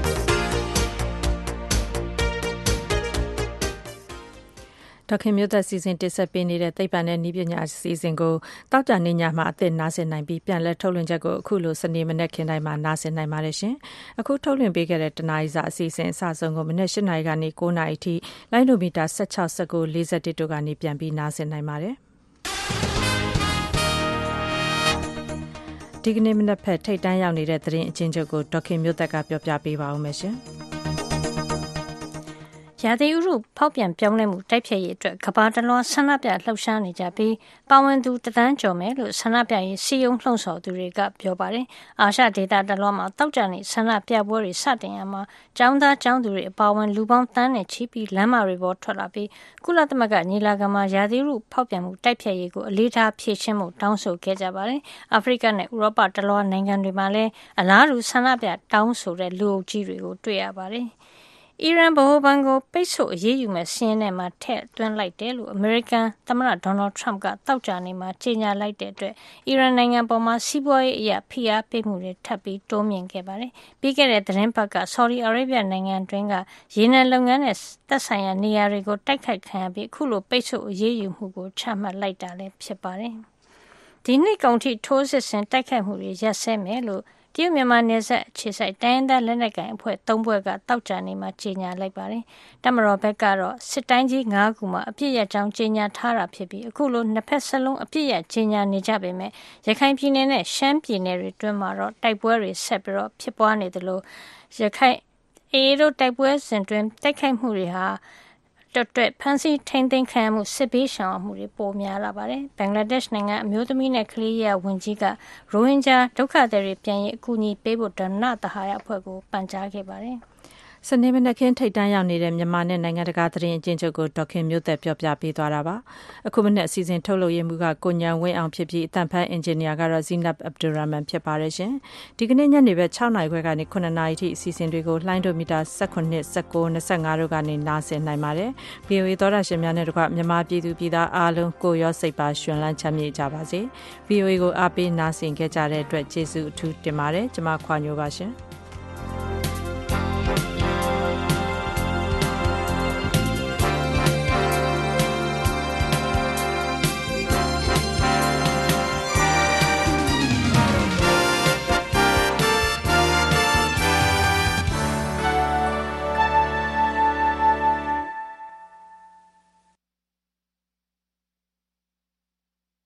S2: ဒေါခင်မျိုးသက်စီစဉ်တင်ဆက်ပေးနေတဲ့သိပ္ပံနဲ့နည်းပညာအစီအစဉ်ကိုတောက်ကြနေညမှာအသစ်နားဆင်နိုင်ပြီးပြန်လည်ထုတ်လွှင့်ချက်ကိုအခုလိုစနေမနေ့ခင်တိုင်းမှာနားဆင်နိုင်ပါတယ်ရှင်။အခုထုတ်လွှင့်ပေးခဲ့တဲ့တနားရီစာအစီအစဉ်အစဆုံးကိုမနေ့၈နာရီကနေ၉နာရီထိလိုင်းဒိုမီတာ၁၆ ၁၉ ၄၁တို့ကနေပြန်ပြီးနားဆင်နိုင်ပါတယ်။ဒီကနေ့မနက်ဖက်ထိတ်တန်းရောက်နေတဲ့သတင်းအချင်းချုပ်ကိုဒေါခင်မျိုးသက်ကပြောပြပေးပါဦးမယ်ရှင်။
S3: ရာသီဥတုဖောက်ပြန်ပြောင်းလဲမှုတိုက်ဖျက်ရေးအတွက်ကမ္ဘာတလွှားဆန္ဒပြလှုပ်ရှားနေကြပြီးပါဝင်သူတသန်းကျော်မယ်လို့ဆန္ဒပြရေးစီယုံလှုံ့ဆော်သူတွေကပြောပါတယ်။အာရှဒေသတလွှားမှာတောက်ကြနေဆန္ဒပြပွဲတွေစတင်ရမှာကျောင်းသားကျောင်းသူတွေအပါအဝင်လူပေါင်းတန်းနဲ့ချီပြီးလမ်းမတွေပေါ်ထွက်လာပြီးကုလသမဂ္ဂညီလာခံမှာရာသီဥတုဖောက်ပြန်မှုတိုက်ဖျက်ရေးကိုအလေးထားဖြည့်ရှင်းမှုတောင်းဆိုခဲ့ကြပါတယ်။အာဖရိကနဲ့ဥရောပတလွှားနိုင်ငံတွေမှာလည်းအလားတူဆန္ဒပြတောင်းဆိုတဲ့လူအုပ်ကြီးတွေကိုတွေ့ရပါတယ်။အီရန်ဗဟိုဘဏ်ကိုပိတ်ဆို့အရေးယူမဲ့စီးရင်ထဲမှာထည့်သွင်းလိုက်တယ်လို့အမေရိကန်သမ္မတဒေါ်နယ်ထရမ့်ကတောက်ကြနေမှာကြေညာလိုက်တဲ့အတွက်အီရန်နိုင်ငံပေါ်မှာစီးပွားရေးအရာဖိအားပေးမှုတွေထပ်ပြီးတိုးမြင့်ခဲ့ပါတယ်။ပြီးခဲ့တဲ့သတင်းပတ်ကဆော်ဒီအာရေဗျနိုင်ငံတွင်းကရေနံလုပ်ငန်းနဲ့သက်ဆိုင်ရာနေရာတွေကိုတိုက်ခိုက်ခံရပြီးအခုလိုပိတ်ဆို့အရေးယူမှုကိုချမှတ်လိုက်တာလည်းဖြစ်ပါတယ်။ဒီနှစ်ကုန်ထိထိုးစစ်ဆင်တိုက်ခိုက်မှုတွေရပ်ဆဲမယ်လို့တရုတ်မြန်မာနယ်စပ်အခြေစိုက်တိုင်းရင်းသားလက်နက်ကိုင်အဖွဲ့သုံးဖွဲ့ကတောက်ကြနေမှာကြေညာလိုက်ပါတယ်။တမတော်ဘက်ကတော့စစ်တိုင်းကြီး၅ခုမှာအပြစ်ရကြောင်းကြေညာထားတာဖြစ်ပြီးအခုလိုနှစ်ဖက်စလုံးအပြစ်ရကြေညာနေကြပေမဲ့ရခိုင်ပြည်နယ်နဲ့ရှမ်းပြည်နယ်တွေတွင်းမှာတော့တိုက်ပွဲတွေဆက်ပြီးတော့ဖြစ်ပွားနေသလိုရခိုင်အေးတို့တိုက်ပွဲစဉ်တွင်တိုက်ခိုက်မှုတွေဟာအတွက်ဖမ်းဆီးထိန်းသိမ်းခံရမှုစစ်ဘေးရှောင်မှုတွေပိုများလာပါတယ်။ဘင်္ဂလားဒေ့ရှ်နိုင်ငံအမျိုးသမီးနဲ့ကလေးရေးဝန်ကြီးကရိုဟင်ဂျာဒုက္ခသည်တွေပြန်ရေးအကူအညီပေးဖို့ဒဏ္ဍသဟာယအဖွဲ့ကိုပန်ကြားခဲ့ပါတယ်။
S2: စနေမနက်ခင်းထိပ်တန်းရောက်နေတဲ့မြန်မာနဲ့နိုင်ငံတကာသတင်းအကျဉ်းချုပ်ကိုဒေါခင်မျိုးသက်ပြောပြပေးသွားတာပါ။အခုမနေ့အစီအစဉ်ထုတ်လုပ်ရမှုကကိုညံဝင်းအောင်ဖြစ်ပြီးအတန်ဖန်အင်ဂျင်နီယာကတော့ Zeinab Abdulrahman ဖြစ်ပါတယ်ရှင်။ဒီကနေ့ညနေပဲ6နာရီခွဲကနေ9နာရီထိအစီအစဉ်တွေကိုလှိုင်းဒိုမီတာ၁၈ ၁၉ ၂၅တို့ကနေနားဆင်နိုင်ပါတယ်။ ဗီအိုအေသောတာရှင်များနဲ့တကွမြန်မာပြည်သူပြည်သားအားလုံးကိုရောစိတ်ပါရှင်လန်းချမ်းမြေ့ကြပါစေ။ ဗီအိုအေကိုအားပေးနားဆင်ခဲ့ကြတဲ့အတွက်ကျေးဇူးအထူးတင်ပါတယ်။ကျွန်မခွာညိုပါရှင်။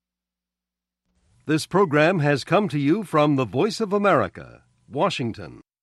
S4: This program has come to you from the Voice of America, Washington.